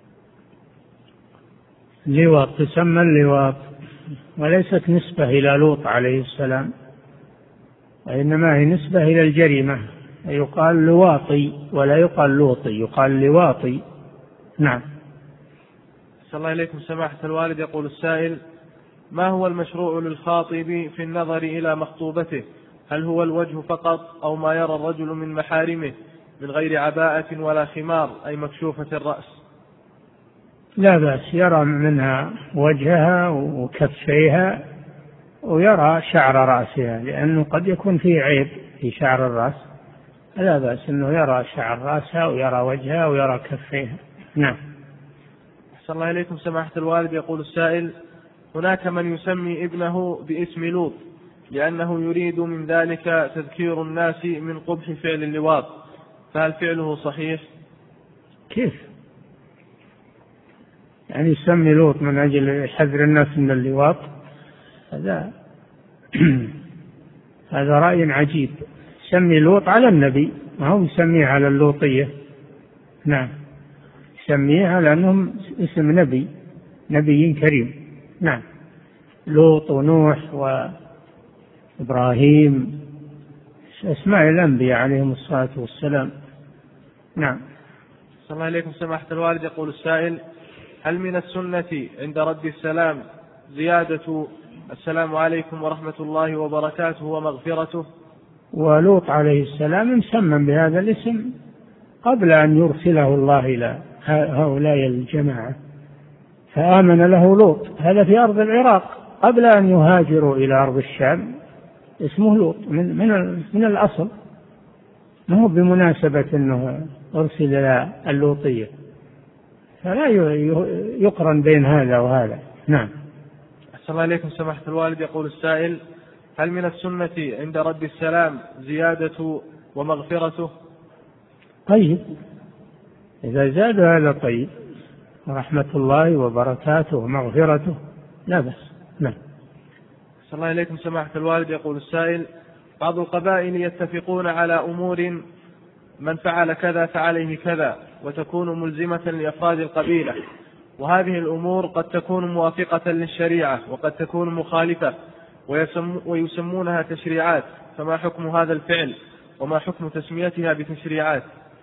Speaker 2: لواط تسمى اللواط، وليست نسبة إلى لوط عليه السلام، وإنما هي نسبة إلى الجريمة، يقال لواطي ولا يقال لوطي، يقال لواطي. نعم.
Speaker 3: أحسن الله إليكم سماحة الوالد. يقول السائل: ما هو المشروع للخاطب في النظر إلى مخطوبته؟ هل هو الوجه فقط أو ما يرى الرجل من محارمه من غير عباءة ولا خمار، أي مكشوفة الرأس؟
Speaker 2: لا بأس، يرى منها وجهها وكفيها ويرى شعر رأسها، لأنه قد يكون فيه عيب في شعر الرأس، لا بأس أنه يرى شعر رأسها ويرى وجهها ويرى كفيها. نعم.
Speaker 3: أحسن الله إليكم سماحة الوالد. يقول السائل: هناك من يسمي ابنه باسم لوط لأنه يريد من ذلك تذكير الناس من قبح فعل اللواط، فهل فعله صحيح؟
Speaker 2: كيف يعني يسمي لوط من أجل حذر الناس من اللواط؟ هذا هذا رأي عجيب. يسمي لوط على النبي، ما هو يسميه على اللوطية. نعم، يسميه على أنهم اسم نبي، نبي كريم. نعم، لوط ونوح وإبراهيم اسماء الأنبياء عليهم الصلاة والسلام. نعم.
Speaker 3: صلى الله عليكم سماحة الوالد. يقول السائل: هل من السنة عند رد السلام زيادة السلام عليكم ورحمة الله وبركاته ومغفرته؟
Speaker 2: ولوط عليه السلام مسمى بهذا الاسم قبل أن يرسله الله إلى هؤلاء الجماعة، فآمن له لوط، هذا في أرض العراق قبل أن يهاجروا إلى أرض الشام، اسمه لوط من, من, من الأصل، ما هو بمناسبة أنه أرسل إلى اللوطية، فلا يقرن بين هذا وهذا. نعم.
Speaker 3: أحسن الله إليكم سماحة الوالد. يقول السائل: هل من السنة عند رد السلام زيادة ومغفرته؟
Speaker 2: طيب، إذا زاد هذا طيب، رحمة الله وبركاته ومغفرته لا بأس. نعم.
Speaker 3: أحسن الله إليكم سماحة الوالد. يقول السائل: بعض القبائل يتفقون على أمور من فعل كذا فعليه كذا، وتكون ملزمة لأفراد القبيلة، وهذه الأمور قد تكون موافقة للشريعة وقد تكون مخالفة، ويسمونها تشريعات، فما حكم هذا الفعل وما حكم تسميتها بتشريعات؟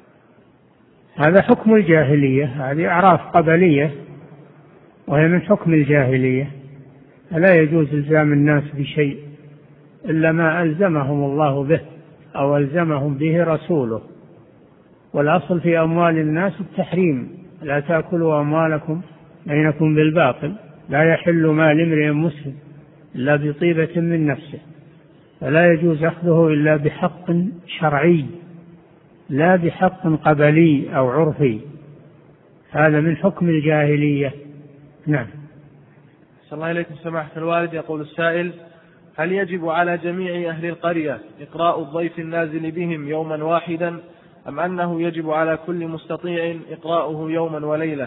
Speaker 2: هذا حكم الجاهلية، هذه أعراف قبلية وهي من حكم الجاهلية، فلا يجوز إلزام الناس بشيء إلا ما ألزمهم الله به أو ألزمهم به رسوله، والأصل في أموال الناس التحريم، لا تأكلوا أموالكم بينكم بالباطل، لا يحل مال امرئ مسلم إلا بطيبة من نفسه، فلا يجوز أخذه إلا بحق شرعي لا بحق قبلي أو عرفي، هذا من حكم الجاهلية. نعم.
Speaker 3: صلى الله عليكم سماحة الوالد. يقول السائل: هل يجب على جميع أهل القرية إقراء الضيف النازل بهم يوما واحدا، أم أنه يجب على كل مستطيع إقراؤه يوما وليلة؟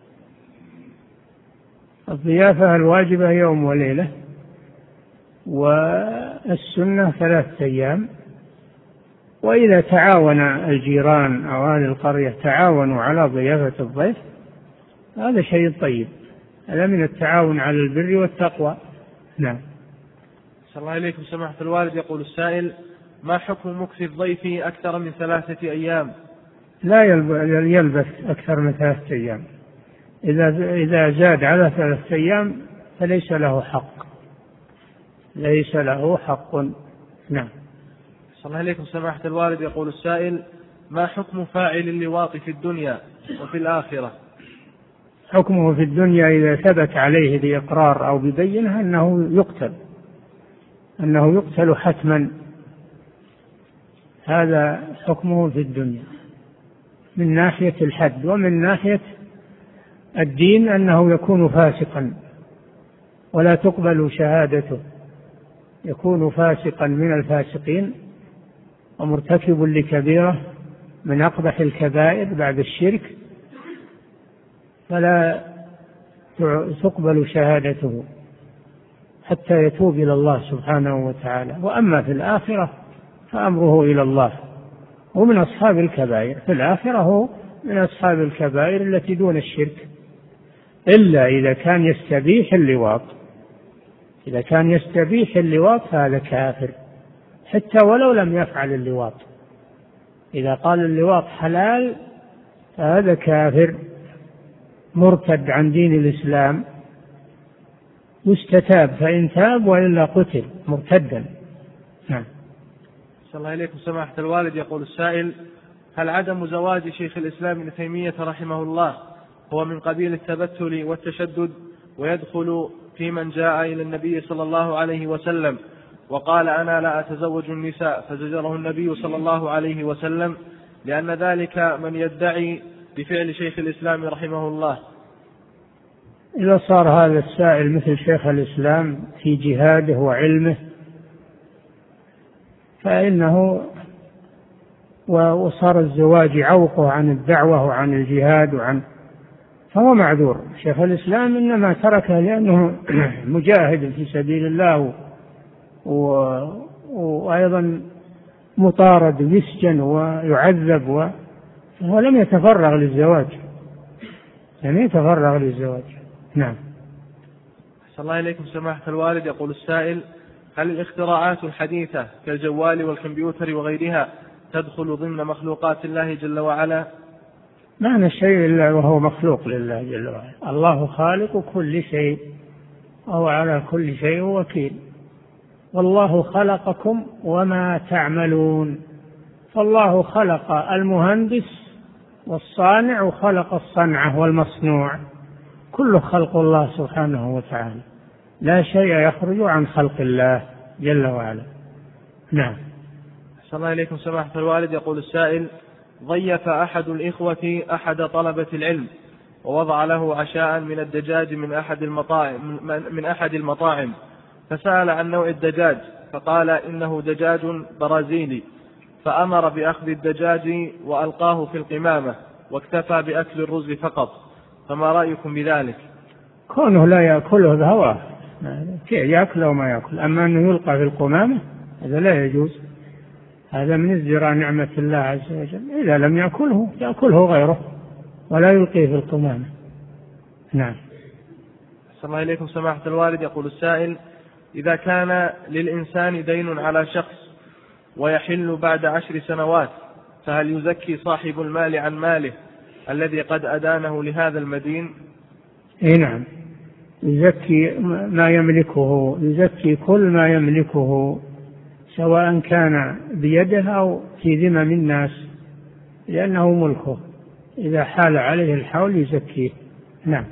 Speaker 2: الضيافة الواجبة يوم وليلة، والسنة ثلاثة أيام، وإذا تعاون الجيران أو أهل القرية تعاونوا على ضيافة الضيف هذا شيء طيب، هذا من التعاون على البر والتقوى. نعم.
Speaker 3: صلى الله عليكم سماحة الوالد. يقول السائل: ما حكم مكث الضيف أكثر من ثلاثة أيام؟
Speaker 2: لا يلبث أكثر من ثلاثة أيام، إذا إذا زاد على ثلاثة أيام فليس له حق، ليس له حق. نعم.
Speaker 3: صلى الله عليكم سماحة الوالد. يقول السائل: ما حكم فاعل اللواط في الدنيا وفي الآخرة؟
Speaker 2: حكمه في الدنيا إذا ثبت عليه بإقرار أو ببينة أنه يقتل، أنه يقتل حتما، هذا حكمه في الدنيا من ناحية الحد، ومن ناحية الدين أنه يكون فاسقا ولا تقبل شهادته، يكون فاسقا من الفاسقين ومرتكب لكبيرة من أقبح الكبائر بعد الشرك فلا تقبل شهادته حتى يتوب إلى الله سبحانه وتعالى. وأما في الآخرة فأمره إلى الله، ومن أصحاب الكبائر في الآخرة، هو من أصحاب الكبائر التي دون الشرك، إلا إذا كان يستبيح اللواط. إذا كان يستبيح اللواط فهذا كافر حتى ولو لم يفعل اللواط. إذا قال اللواط حلال فهذا كافر مرتد عن دين الإسلام، يستتاب فإن تاب وإلا قتل مرتدا. نعم.
Speaker 3: صلى الله عليكم سماحة الوالد. يقول السائل: هل عدم زواج شيخ الإسلام ابن تيمية رحمه الله هو من قبيل التبتل والتشدد ويدخل في من جاء إلى النبي صلى الله عليه وسلم وقال أنا لا أتزوج النساء فزجره النبي صلى الله عليه وسلم، لأن ذلك من يدعي بفعل شيخ الإسلام رحمه الله؟
Speaker 2: إذا صار هذا السائل مثل شيخ الإسلام في جهاده وعلمه فإنه وصار الزواج عوقه عن الدعوة وعن الجهاد وعن فهو معذور. شيخ الإسلام إنما تركه لأنه مجاهد في سبيل الله و... وأيضا مطارد ويسجن ويعذب و... فهو لم يتفرغ للزواج، لم يتفرغ للزواج. نعم.
Speaker 3: صلى الله عليكم سماحة الوالد. يقول السائل: هل الاختراعات الحديثة كالجوال والكمبيوتر وغيرها تدخل ضمن مخلوقات الله جل وعلا؟
Speaker 2: معنى الشيء إلا وهو مخلوق لله جل وعلا. الله خالق كل شيء وهو على كل شيء وكيل. والله خلقكم وما تعملون. فالله خلق المهندس والصانع وخلق الصنعة والمصنوع، كله خلق الله سبحانه وتعالى، لا شيء يخرج عن خلق الله جل وعلا. نعم.
Speaker 3: صلى الله عليكم سماحة الوالد. يقول السائل: ضيف أحد الإخوة أحد طلبة العلم ووضع له عشاء من الدجاج من أحد المطاعم من أحد المطاعم فسأل عن نوع الدجاج فقال إنه دجاج برازيلي، فأمر بأخذ الدجاج وألقاه في القمامة واكتفى بأكل الرز فقط، فما رأيكم بذلك؟
Speaker 2: كونه لا يأكله بهواه، يأكله وما يأكل، أما أنه يلقى في القمامة هذا لا يجوز، هذا من ازدراء نعمة الله عز وجل. إذا لم يأكله يأكله غيره ولا يلقيه في القمامة. نعم.
Speaker 3: صلى الله عليكم سماحة الوالد. يقول السائل: إذا كان للإنسان دين على شخص ويحل بعد عشر سنوات فهل يزكي صاحب المال عن ماله الذي قد أدانه لهذا المدين؟
Speaker 2: إيه نعم، يزكي ما يملكه، يزكي كل ما يملكه سواء كان بيده أو في ذمم الناس، لأنه ملكه، إذا حال عليه الحول يزكيه. نعم.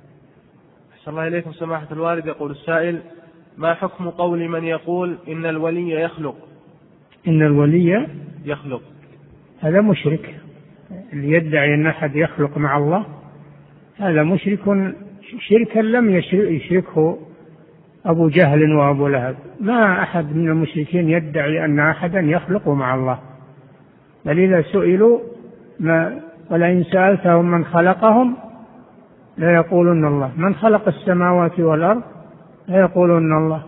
Speaker 3: صلى الله عليكم سماحة الوالد. يقول السائل: ما حكم قول من يقول إن الولي يخلق؟
Speaker 2: إن الولي
Speaker 3: يخلق،
Speaker 2: هذا مشرك. اللي يدعي أن أحد يخلق مع الله هذا مشرك شركا لم يشركه أبو جهل وأبو لهب. ما أحد من المشركين يدعي أن أحدا يخلق مع الله، بل إذا سئلوا ما ولئن سألتهم من خلقهم لا يقولون الله، من خلق السماوات والأرض لا يقولون الله.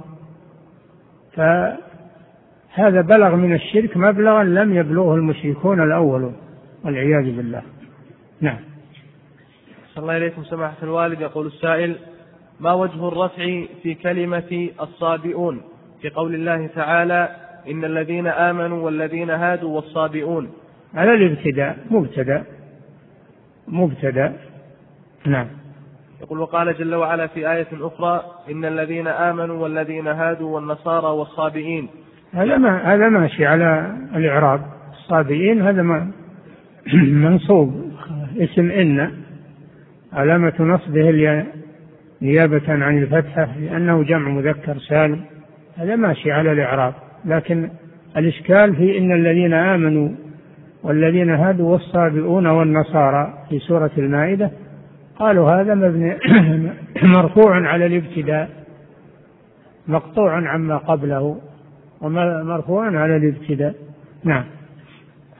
Speaker 2: فهذا بلغ من الشرك مبلغا لم يبلغه المشركون الأولون والعياذ بالله. نعم.
Speaker 3: صلى الله عليكم سماحة الوالد. يقول السائل: ما وجه الرفع في كلمة الصابئون في قول الله تعالى إن الذين آمنوا والذين هادوا والصابئون؟
Speaker 2: على الابتداء، مبتدأ مبتدأ. نعم.
Speaker 3: يقول: وقال جل وعلا في آية أخرى إن الذين آمنوا والذين هادوا والنصارى والصابئين.
Speaker 2: هذا ما هذا ماشي على الإعراب. الصابئين هذا ما منصوب اسم إن، علامة نصبه نيابة عن الفتحة لأنه جمع مذكر سالم، هذا ماشي على الإعراب. لكن الإشكال في إن الذين آمنوا والذين هادوا والصابئون والنصارى في سورة المائدة، قالوا هذا مبني مرفوع على الابتداء، مقطوع عما قبله ومرفوع على الابتداء. نعم.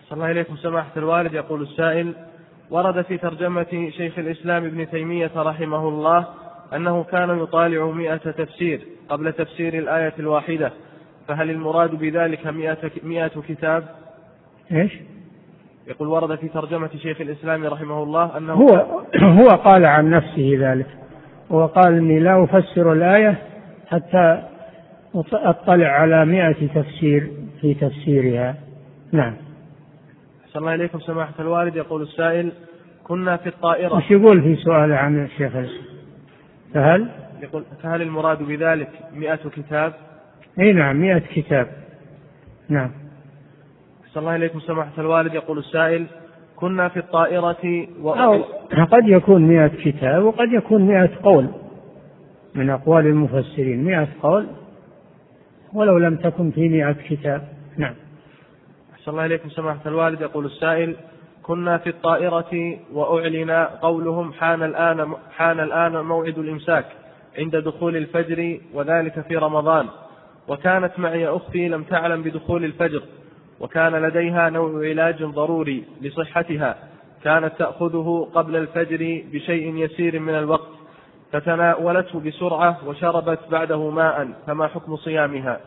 Speaker 3: صلى الله إليكم سماحة الوالد. يقول السائل: ورد في ترجمة شيخ الإسلام ابن تيمية رحمه الله أنه كان يطالع مئة تفسير قبل تفسير الآية الواحدة، فهل المراد بذلك مئة, مئة كتاب؟
Speaker 2: إيش؟
Speaker 3: يقول: ورد في ترجمة شيخ الإسلام رحمه الله أنه
Speaker 2: هو, هو قال عن نفسه ذلك، هو قال إني لا أفسر الآية حتى أطلع على مئة تفسير في تفسيرها. نعم.
Speaker 3: صلى الله إليكم سماحة الوالد. يقول السائل: كنا في الطائرة.
Speaker 2: وش يقول في سؤال عن الشيخ الإسلام؟ فهل
Speaker 3: يقول: فهل المراد بذلك مئة كتاب؟
Speaker 2: أي نعم، مئة كتاب. نعم.
Speaker 3: صلى الله إليكم سماحة الوالد. يقول السائل: كنا في الطائرة و...
Speaker 2: أو قد يكون مئة كتاب وقد يكون مئة قول من أقوال المفسرين، مئة قول ولو لم تكن في مئة كتاب. نعم.
Speaker 3: صلى الله إليكم سماحة الوالد. يقول السائل: كنا في الطائرة وأعلن قولهم حان الآن, حان الآن موعد الإمساك عند دخول الفجر، وذلك في رمضان، وكانت معي أختي لم تعلم بدخول الفجر، وكان لديها نوع علاج ضروري لصحتها كانت تأخذه قبل الفجر بشيء يسير من الوقت، فتناولته بسرعة وشربت بعده ماء، فما حكم صيامها؟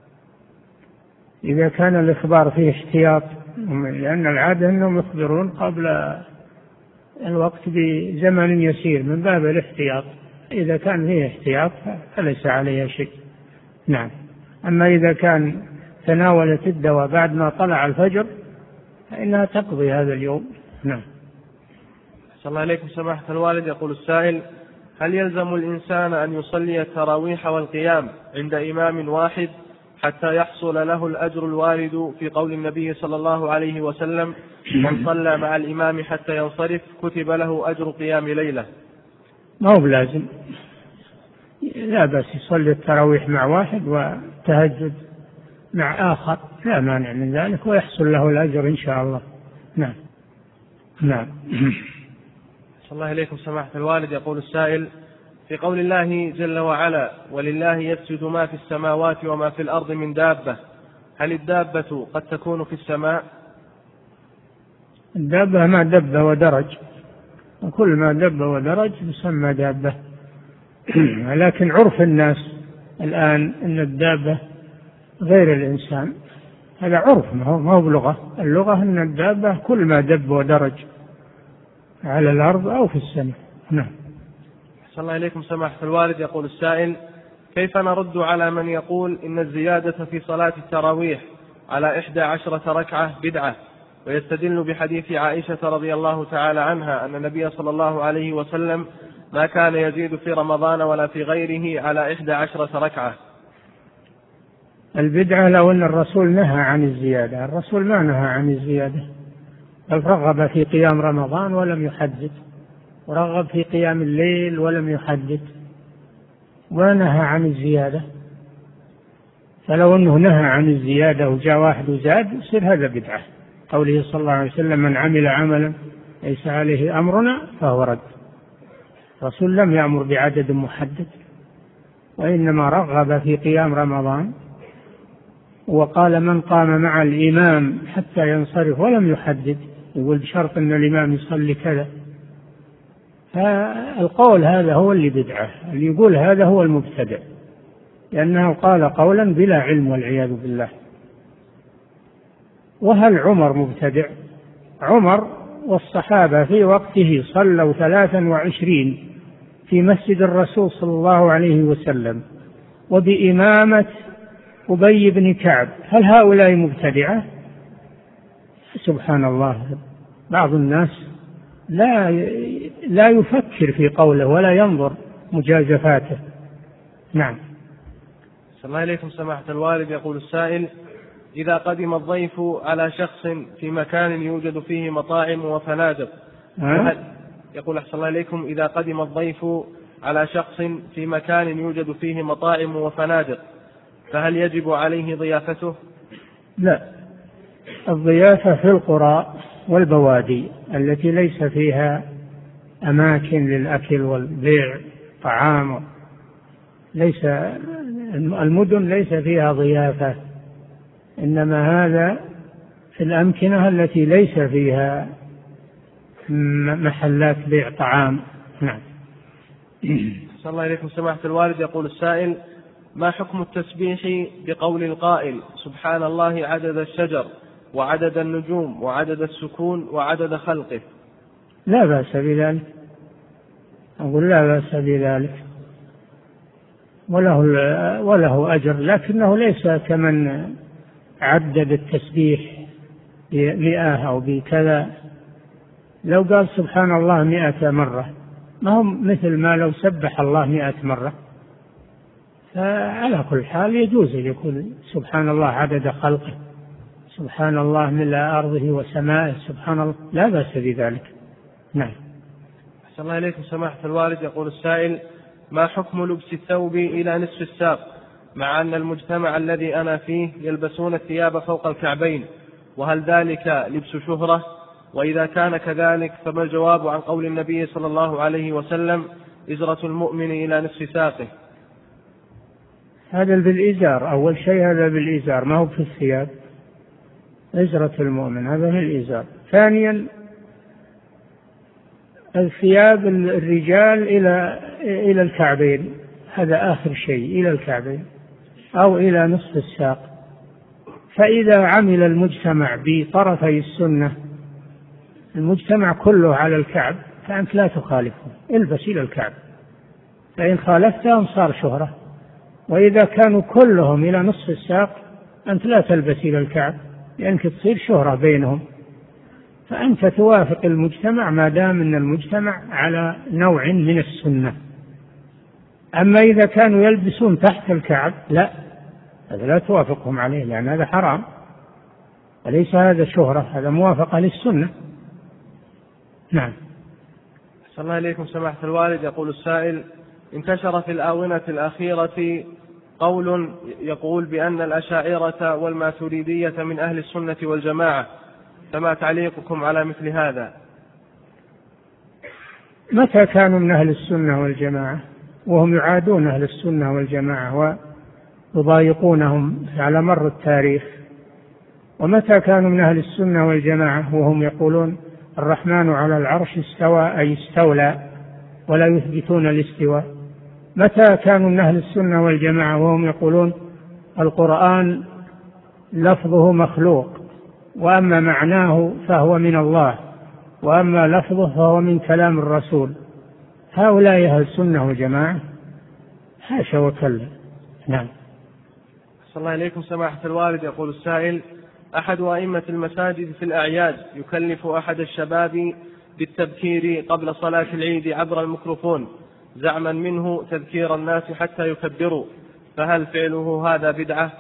Speaker 2: إذا كان الإخبار فيه احتياط، لأن العادة أنهم يخبرون قبل الوقت بزمن يسير من باب الاحتياط، إذا كان فيه احتياط فليس عليها شيء. نعم. أما إذا كان تناولت الدواء بعد ما طلع الفجر فإنها تقضي هذا اليوم. نعم.
Speaker 3: صلى الله عليكم سماحة الوالد. يقول السائل: هل يلزم الإنسان أن يصلي التراويح والقيام عند إمام واحد حتى يحصل له الأجر الوارد في قول النبي صلى الله عليه وسلم: من صلى مع الإمام حتى ينصرف كتب له أجر قيام ليلة؟
Speaker 2: ما هو بلازم، لا بس يصلي التراويح مع واحد وتهجد مع آخر، لا مانع من ذلك، ويحصل له الأجر إن شاء الله. نعم. نعم.
Speaker 3: صلى الله إليكم سماحة الوالد. يقول السائل: في قول الله جل وعلا: ولله يسجد ما في السماوات وما في الأرض من دابة، هل الدابة قد تكون في السماء؟
Speaker 2: الدابة ما دب ودرج، وكل ما دب ودرج يسمى دابة. لكن عرف الناس الآن أن الدابة غير الإنسان، هذا عرف ما هو, ما هو بلغة. اللغة أن الدابة كل ما دب ودرج على الأرض أو في السماء. نعم.
Speaker 3: صلى الله إليكم سماحة الوالد. يقول السائل: كيف نرد على من يقول إن الزيادة في صلاة التراويح على إحدى عشرة ركعة بدعة، ويستدل بحديث عائشة رضي الله تعالى عنها أن النبي صلى الله عليه وسلم ما كان يزيد في رمضان ولا في غيره على إحدى عشرة ركعة؟
Speaker 2: البدعة لو أن الرسول نهى عن الزيادة، الرسول ما نهى عن الزيادة، بل رغب في قيام رمضان ولم يحدد، ورغب في قيام الليل ولم يحدد، ونهى عن الزيادة. فلو أنه نهى عن الزيادة وجاء واحد وزاد يصير هذا بدعة. قوله صلى الله عليه وسلم: من عمل عملا ليس عليه أمرنا فهو رد. الرسول لم يأمر بعدد محدد، وإنما رغب في قيام رمضان، وقال: من قام مع الإمام حتى ينصرف، ولم يحدد، يقول بشرط أن الإمام يصلي كذا. فالقول هذا هو اللي بدعة، اللي يقول هذا هو المبتدع، لأنه قال قولا بلا علم والعياذ بالله. وهل عمر مبتدع؟ عمر والصحابة في وقته صلوا ثلاثا وعشرين في مسجد الرسول صلى الله عليه وسلم وبإمامة أبي بن كعب، هل هؤلاء مبتدعة؟ سبحان الله، بعض الناس لا لا يفكر في قوله ولا ينظر مجازفاته. نعم.
Speaker 3: صلى الله عليكم سماحة الوالد. يقول السائل: إذا قدم الضيف على شخص في مكان يوجد فيه مطاعم وفنادق، يقول أحسن الله عليكم: إذا قدم الضيف على شخص في مكان يوجد فيه مطاعم وفنادق، فهل يجب عليه ضيافته؟
Speaker 2: لا، الضيافة في القرى والبوادي التي ليس فيها أماكن للأكل والبيع طعام، ليس المدن ليس فيها ضيافة، إنما هذا في الأمكنة التي ليس فيها محلات بيع طعام. نعم.
Speaker 3: صلى الله عليكم سماحة الوالد. يقول السائل: ما حكم التسبيح بقول القائل سبحان الله عدد الشجر وعدد النجوم وعدد السكون وعدد خلقه؟
Speaker 2: لا بأس بذلك، أقول لا بأس بذلك، وله, وله أجر، لكنه ليس كمن عدد التسبيح بمئة أو بكذا. لو قال سبحان الله مئة مرة ما هم مثل ما لو سبح الله مئة مرة. فعلى كل حال يجوز أن يقول سبحان الله عدد خلقه، سبحان الله ملء أرضه وسمائه، سبحان الله، لا بأس بذلك. نعم.
Speaker 3: أحسن الله إليكم سماحة الوالد. يقول السائل: ما حكم لبس الثوب إلى نصف الساق مع أن المجتمع الذي أنا فيه يلبسون الثياب فوق الكعبين، وهل ذلك لبس شهرة؟ وإذا كان كذلك فما الجواب عن قول النبي صلى الله عليه وسلم: إزرة المؤمن إلى نصف ساقه؟
Speaker 2: هذا بالإزار، أول شيء هذا بالإزار ما هو في الثياب. إزرة المؤمن هذا في الإزار. ثانيا الثياب الرجال إلى إلى الكعبين، هذا آخر شيء، إلى الكعبين أو إلى نصف الساق. فإذا عمل المجتمع بطرفي السنة، المجتمع كله على الكعب، فأنت لا تخالفهم، البس إلى الكعب. فإن خالفتهم صار شهرة. وإذا كانوا كلهم إلى نصف الساق أنت لا تلبس إلى الكعب، لأنك تصير شهرة بينهم. فأنت توافق المجتمع ما دام أن المجتمع على نوع من السنة. أما إذا كانوا يلبسون تحت الكعب لا، هذا لا توافقهم عليه، لأن هذا حرام وليس هذا شهرة، هذا موافقة للسنة. نعم.
Speaker 3: صلى الله عليكم سماحة الوالد. يقول السائل: انتشر في الآونة الأخيرة قول يقول بأن الأشاعرة والماتريدية من أهل السنة والجماعة، فما تعليقكم على مثل هذا؟
Speaker 2: متى كانوا من أهل السنة والجماعة وهم يعادون أهل السنة والجماعة ويضايقونهم على مر التاريخ؟ ومتى كانوا من أهل السنة والجماعة وهم يقولون الرحمن على العرش استوى أي استولى ولا يثبتون الاستواء؟ متى كانوا من أهل السنة والجماعة وهم يقولون القرآن لفظه مخلوق وأما معناه فهو من الله وأما لفظه فهو من كلام الرسول؟ هؤلاء أهل السنة والجماعة؟ حاشا وكلا. نعم.
Speaker 3: صلى الله عليكم سماحة الوالد. يقول السائل: أحد أئمة المساجد في الأعياد يكلف أحد الشباب بالتبكير قبل صلاة العيد عبر الميكروفون زعما منه تذكير الناس حتى يكبروا، فهل فعله هذا بدعة؟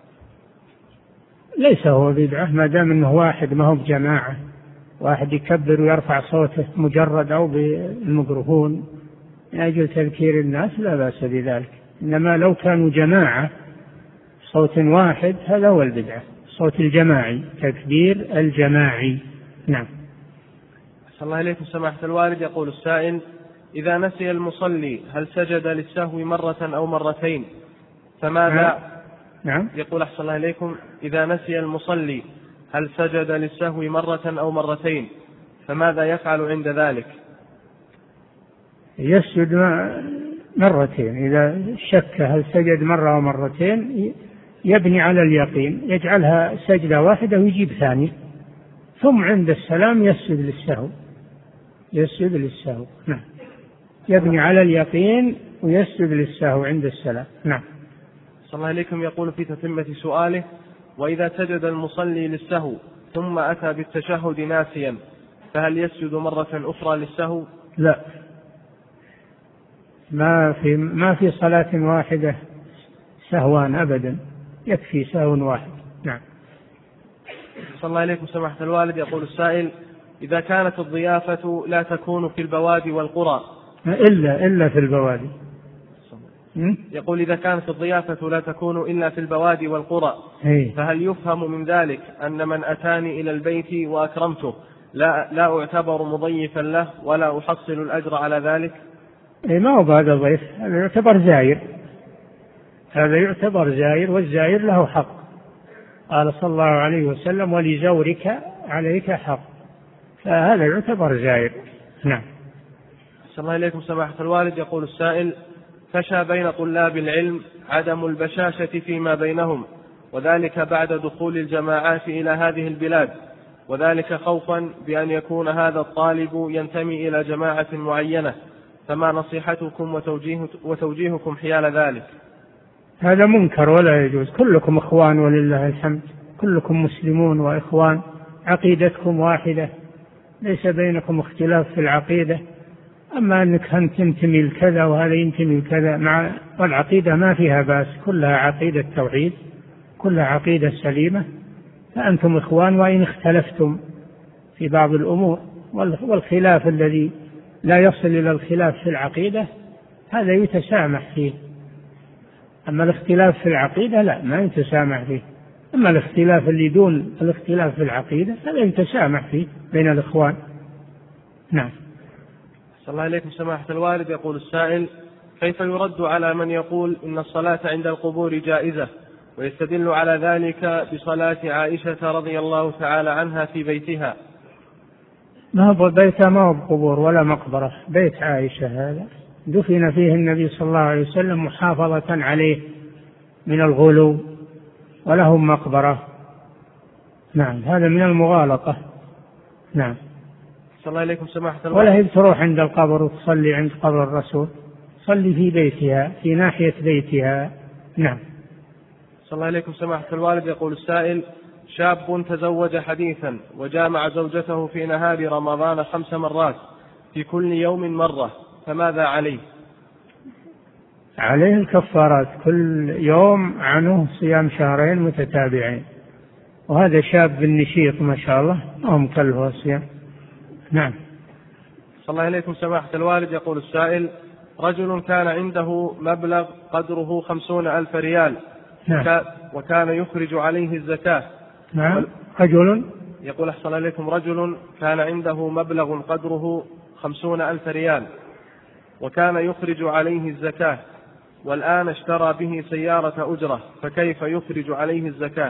Speaker 2: ليس هو بدعة ما دام أنه واحد، ما هو بجماعة، واحد يكبر ويرفع صوته مجرد أو بالميكروفون من أجل تذكير الناس لا بأس بذلك. إنما لو كانوا جماعة صوت واحد هذا هو البدعة، صوت الجماعي، تكبير الجماعي. نعم.
Speaker 3: صلى الله عليكم سماحة الوالد. يقول السائل: إذا نسي المصلي هل سجد للسهو مرة أو مرتين؟ فماذا؟
Speaker 2: نعم.
Speaker 3: يقول أحسن الله عليكم: إذا نسي المصلي هل سجد للسهو مرة أو مرتين؟ فماذا يفعل عند ذلك؟
Speaker 2: يسجد مرتين. إذا شك هل سجد مرة أو مرتين يبني على اليقين، يجعلها سجدة واحدة ويجيب ثانية، ثم عند السلام يسجد للسهو، يسجد للسهو. نعم. يبني على اليقين ويسجد للسهو عند السلام. نعم.
Speaker 3: صلى الله عليكم. يقول في تتمة سؤاله: وإذا سجد المصلي للسهو ثم أتى بالتشهد ناسيا فهل يسجد مرة أخرى للسهو؟
Speaker 2: لا، ما في ما في صلاة واحدة سهوان أبدا، يكفي سهو واحد. نعم.
Speaker 3: صلى الله عليكم سماحة الوالد. يقول السائل: إذا كانت الضيافة لا تكون في البوادي والقرى
Speaker 2: إلا إلا في البوادي.
Speaker 3: يقول: إذا كانت الضيافة لا تكون إلا في البوادي والقرى فهل يفهم من ذلك أن من أتاني إلى البيت وأكرمته لا, لا أعتبر مضيفا له ولا أحصل الأجر على ذلك؟
Speaker 2: إيه، ما هو هذا ضيف، هذا يعتبر زائر، هذا يعتبر زائر، والزائر له حق، قال صلى الله عليه وسلم ولزورك عليك حق، فهذا يعتبر زائر. نعم.
Speaker 3: صلى الله عليكم سماحة الوالد. يقول السائل: فشى بين طلاب العلم عدم البشاشة فيما بينهم، وذلك بعد دخول الجماعات إلى هذه البلاد، وذلك خوفا بأن يكون هذا الطالب ينتمي إلى جماعة معينة، فما نصيحتكم وتوجيه وتوجيهكم حيال ذلك؟
Speaker 2: هذا منكر ولا يجوز. كلكم إخوان ولله الحمد، كلكم مسلمون وإخوان، عقيدتكم واحدة، ليس بينكم اختلاف في العقيدة. أما أنك أنت تنتمي لكذا وهذا ينتمي لكذا، مع والعقيدة ما فيها بأس، كلها عقيدة توحيد، كلها عقيدة سليمة، فأنتم إخوان وإن اختلفتم في بعض الأمور. والخلاف الذي لا يصل إلى الخلاف في العقيدة هذا يتسامح فيه، أما الاختلاف في العقيدة لا، ما يتسامح فيه. أما الاختلاف اللي دون الاختلاف في العقيدة هذا يتسامح فيه بين الإخوان. نعم.
Speaker 3: صلى الله عليكم سماحة الوالد. يقول السائل: كيف يرد على من يقول إن الصلاة عند القبور جائزة، ويستدل على ذلك بصلاة عائشة رضي الله تعالى عنها في بيتها؟
Speaker 2: ما هو بيتها، ما هو بقبور ولا مقبرة، بيت عائشة هذا دفن فيه النبي صلى الله عليه وسلم محافظة عليه من الغلو، ولهم مقبرة. نعم، هذا من المغالطة. نعم.
Speaker 3: صلى الله عليكم سماحة الوالد.
Speaker 2: ولا هي تروح عند القبر وتصلي عند قبر الرسول، صلي في بيتها في ناحية بيتها. نعم.
Speaker 3: صلى الله عليكم سماحة الوالد. يقول السائل: شاب تزوج حديثا وجامع زوجته في نهار رمضان خمس مرات في كل يوم مرة، فماذا عليه؟
Speaker 2: عليه الكفارات، كل يوم عنه صيام شهرين متتابعين، وهذا شاب نشيط ما شاء الله، ما هو مكلف الصيام. نعم.
Speaker 3: صلى الله عليكم سماحة الوالد. يقول السائل: رجل كان عنده مبلغ قدره خمسون ألف ريال.
Speaker 2: نعم.
Speaker 3: وكان يخرج عليه الزكاة.
Speaker 2: نعم. رجل
Speaker 3: يقول أحسن عليكم: رجل كان عنده مبلغ قدره خمسون ألف ريال، وكان يخرج عليه الزكاة، والآن اشترى به سيارة أجرة، فكيف يخرج عليه الزكاة؟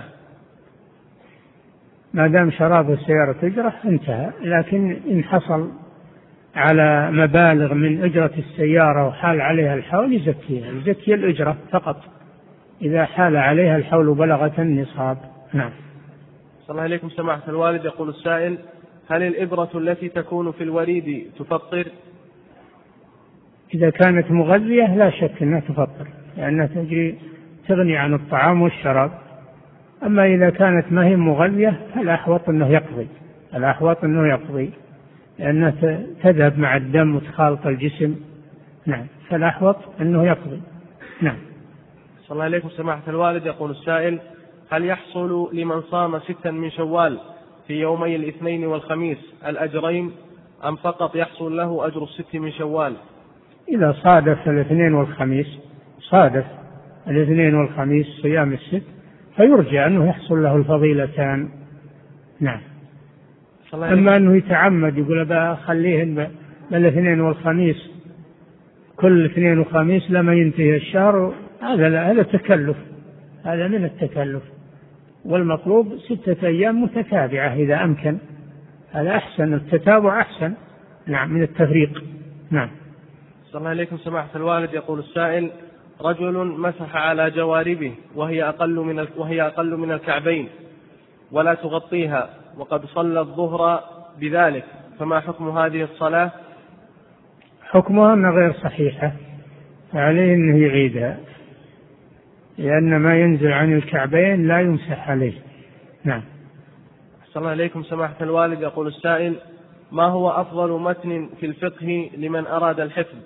Speaker 2: ما دام شراب السيارة أجرة انتهى، لكن إن حصل على مبالغ من أجرة السيارة وحال عليها الحول يزكيها، يزكي الأجرة فقط إذا حال عليها الحول بلغت النصاب. نعم.
Speaker 3: صلى الله عليكم سماحة الوالد. يقول السائل: هل الإبرة التي تكون في الوريد تفطر؟
Speaker 2: إذا كانت مغذية لا شك أنها تفطر، لأنها تجري تغني عن الطعام والشراب. أما إذا كانت ما هي مغذية فالأحوط أنه يقضي، الأحوط أنه يقضي لأنها تذهب مع الدم وتخالط الجسم. نعم، فالأحوط أنه يقضي. نعم.
Speaker 3: صلى الله عليكم سماحة الوالد. يقول السائل: هل يحصل لمن صام ستا من شوال في يومي الاثنين والخميس الأجرين، أم فقط يحصل له أجر الست من شوال؟
Speaker 2: إذا صادف الاثنين والخميس، صادف الاثنين والخميس صيام الست، فيرجى أنه يحصل له الفضيلتان. نعم. أما أنه يتعمد يقول بخليهن بالاثنين والخميس كل اثنين وخميس لما ينتهي الشهر، هذا هذا تكلف، هذا من التكلف. والمطلوب ستة أيام متتابعة إذا أمكن، هذا أحسن، التتابع أحسن. نعم، من التفريق. نعم.
Speaker 3: صلى الله عليكم سماحة الوالد. يقول السائل: رجل مسح على جواربه وهي أقل من وهي أقل من الكعبين ولا تغطيها، وقد صلى الظهر بذلك، فما حكم هذه الصلاة؟
Speaker 2: حكمها أنها غير صحيحة، فعليه أنه يعيدها، لأن ما ينزل عن الكعبين لا يمسح عليه. نعم.
Speaker 3: صلى الله عليكم سماحة الوالد. يقول السائل: ما هو أفضل متن في الفقه لمن أراد الحفظ؟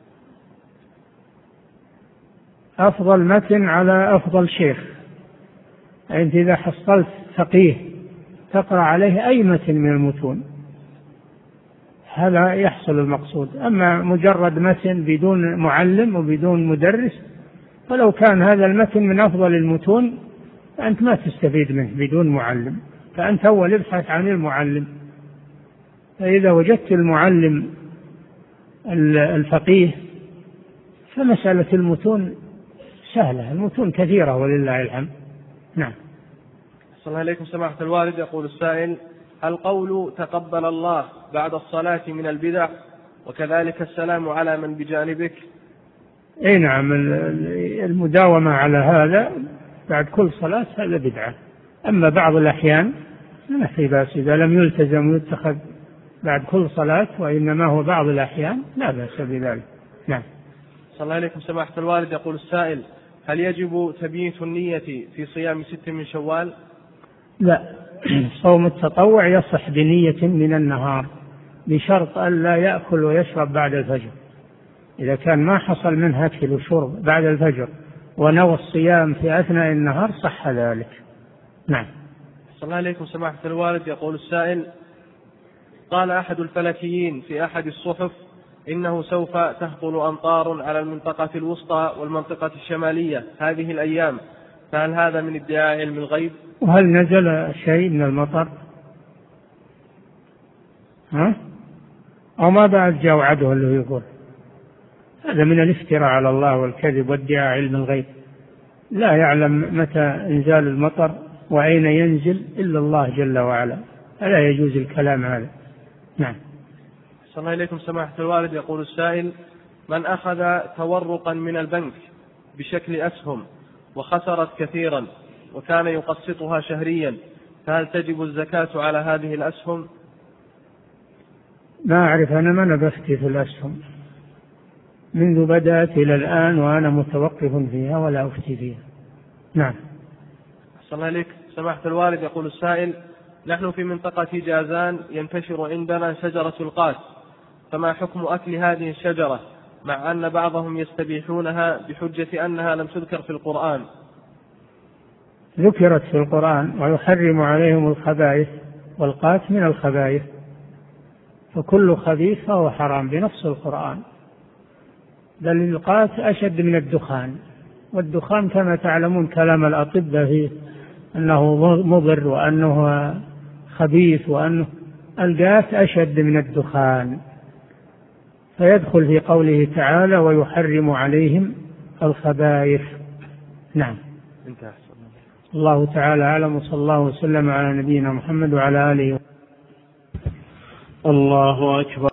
Speaker 2: أفضل متن على أفضل شيخ، أنت إذا حصلت فقيه تقرأ عليه أي متن من المتون، هذا يحصل المقصود. أما مجرد متن بدون معلم وبدون مدرس، فلو كان هذا المتن من أفضل المتون فأنت ما تستفيد منه بدون معلم، فأنت أول ابحث عن المعلم. فإذا وجدت المعلم الفقيه فمسألة المتون سهلة، المتون كثيرة ولله الحمد. نعم.
Speaker 3: صلى الله عليكم سماحة الوالد. يقول السائل: هل قول تقبل الله بعد الصلاة من البدع، وكذلك السلام على من بجانبك؟
Speaker 2: اي نعم، المداومة على هذا بعد كل صلاة هذا بدعة. أما بعض الأحيان ما في بأس إذا لم يلتزم ويتخذ بعد كل صلاة، وإنما هو بعض الأحيان لا بأس بذلك. نعم.
Speaker 3: صلى الله عليكم سماحة الوالد. يقول السائل: هل يجب تبييت النية في صيام ست من شوال؟
Speaker 2: لا، صوم التطوع يصح بنية من النهار بشرط أن لا يأكل ويشرب بعد الفجر. إذا كان ما حصل منه أكل وشرب بعد الفجر ونوى الصيام في أثناء النهار صح ذلك. نعم.
Speaker 3: صلى الله عليكم سماحة الوالد. يقول السائل: قال أحد الفلكيين في أحد الصحف إنه سوف تهطل أمطار على المنطقة الوسطى والمنطقة الشمالية هذه الأيام، فهل هذا من ادعاء علم الغيب؟
Speaker 2: وهل نزل شيء من المطر؟ ها؟ أو ما بعد جاء وعده اللي يقول هذا من الافتراء على الله والكذب وادعاء علم الغيب. لا يعلم متى إنزال المطر وأين ينزل إلا الله جل وعلا، فلا يجوز الكلام هذا. نعم.
Speaker 3: صلى الله عليكم سماحة الوالد. يقول السائل: من أخذ تورقا من البنك بشكل أسهم وخسرت كثيرا وكان يقسطها شهريا، فهل تجب الزكاة على هذه الأسهم؟
Speaker 2: ما أعرف، أنا ما نبفتي في الأسهم منذ بدأت إلى الآن وأنا متوقف فيها ولا أفتي فيها. نعم.
Speaker 3: صلى الله عليك سماحة الوالد. يقول السائل: نحن في منطقة جازان ينتشر عندنا شجرة القاس، فما حكم أكل هذه الشجرة مع أن بعضهم يستبيحونها بحجة أنها لم تذكر في القرآن؟
Speaker 2: ذكرت في القرآن ويحرم عليهم الخبائث، والقاس من الخبائث، فكل خبيث فهو حرام بنص القرآن. بل القاس أشد من الدخان، والدخان كما تعلمون كلام الأطباء فيه أنه مضر وأنه خبيث، وأنه القاس أشد من الدخان، فيدخل في قوله تعالى ويحرم عليهم الخبائث. نعم. الله تعالى أعلم، وصلى الله وسلم على نبينا محمد وعلى آله.
Speaker 1: الله أكبر.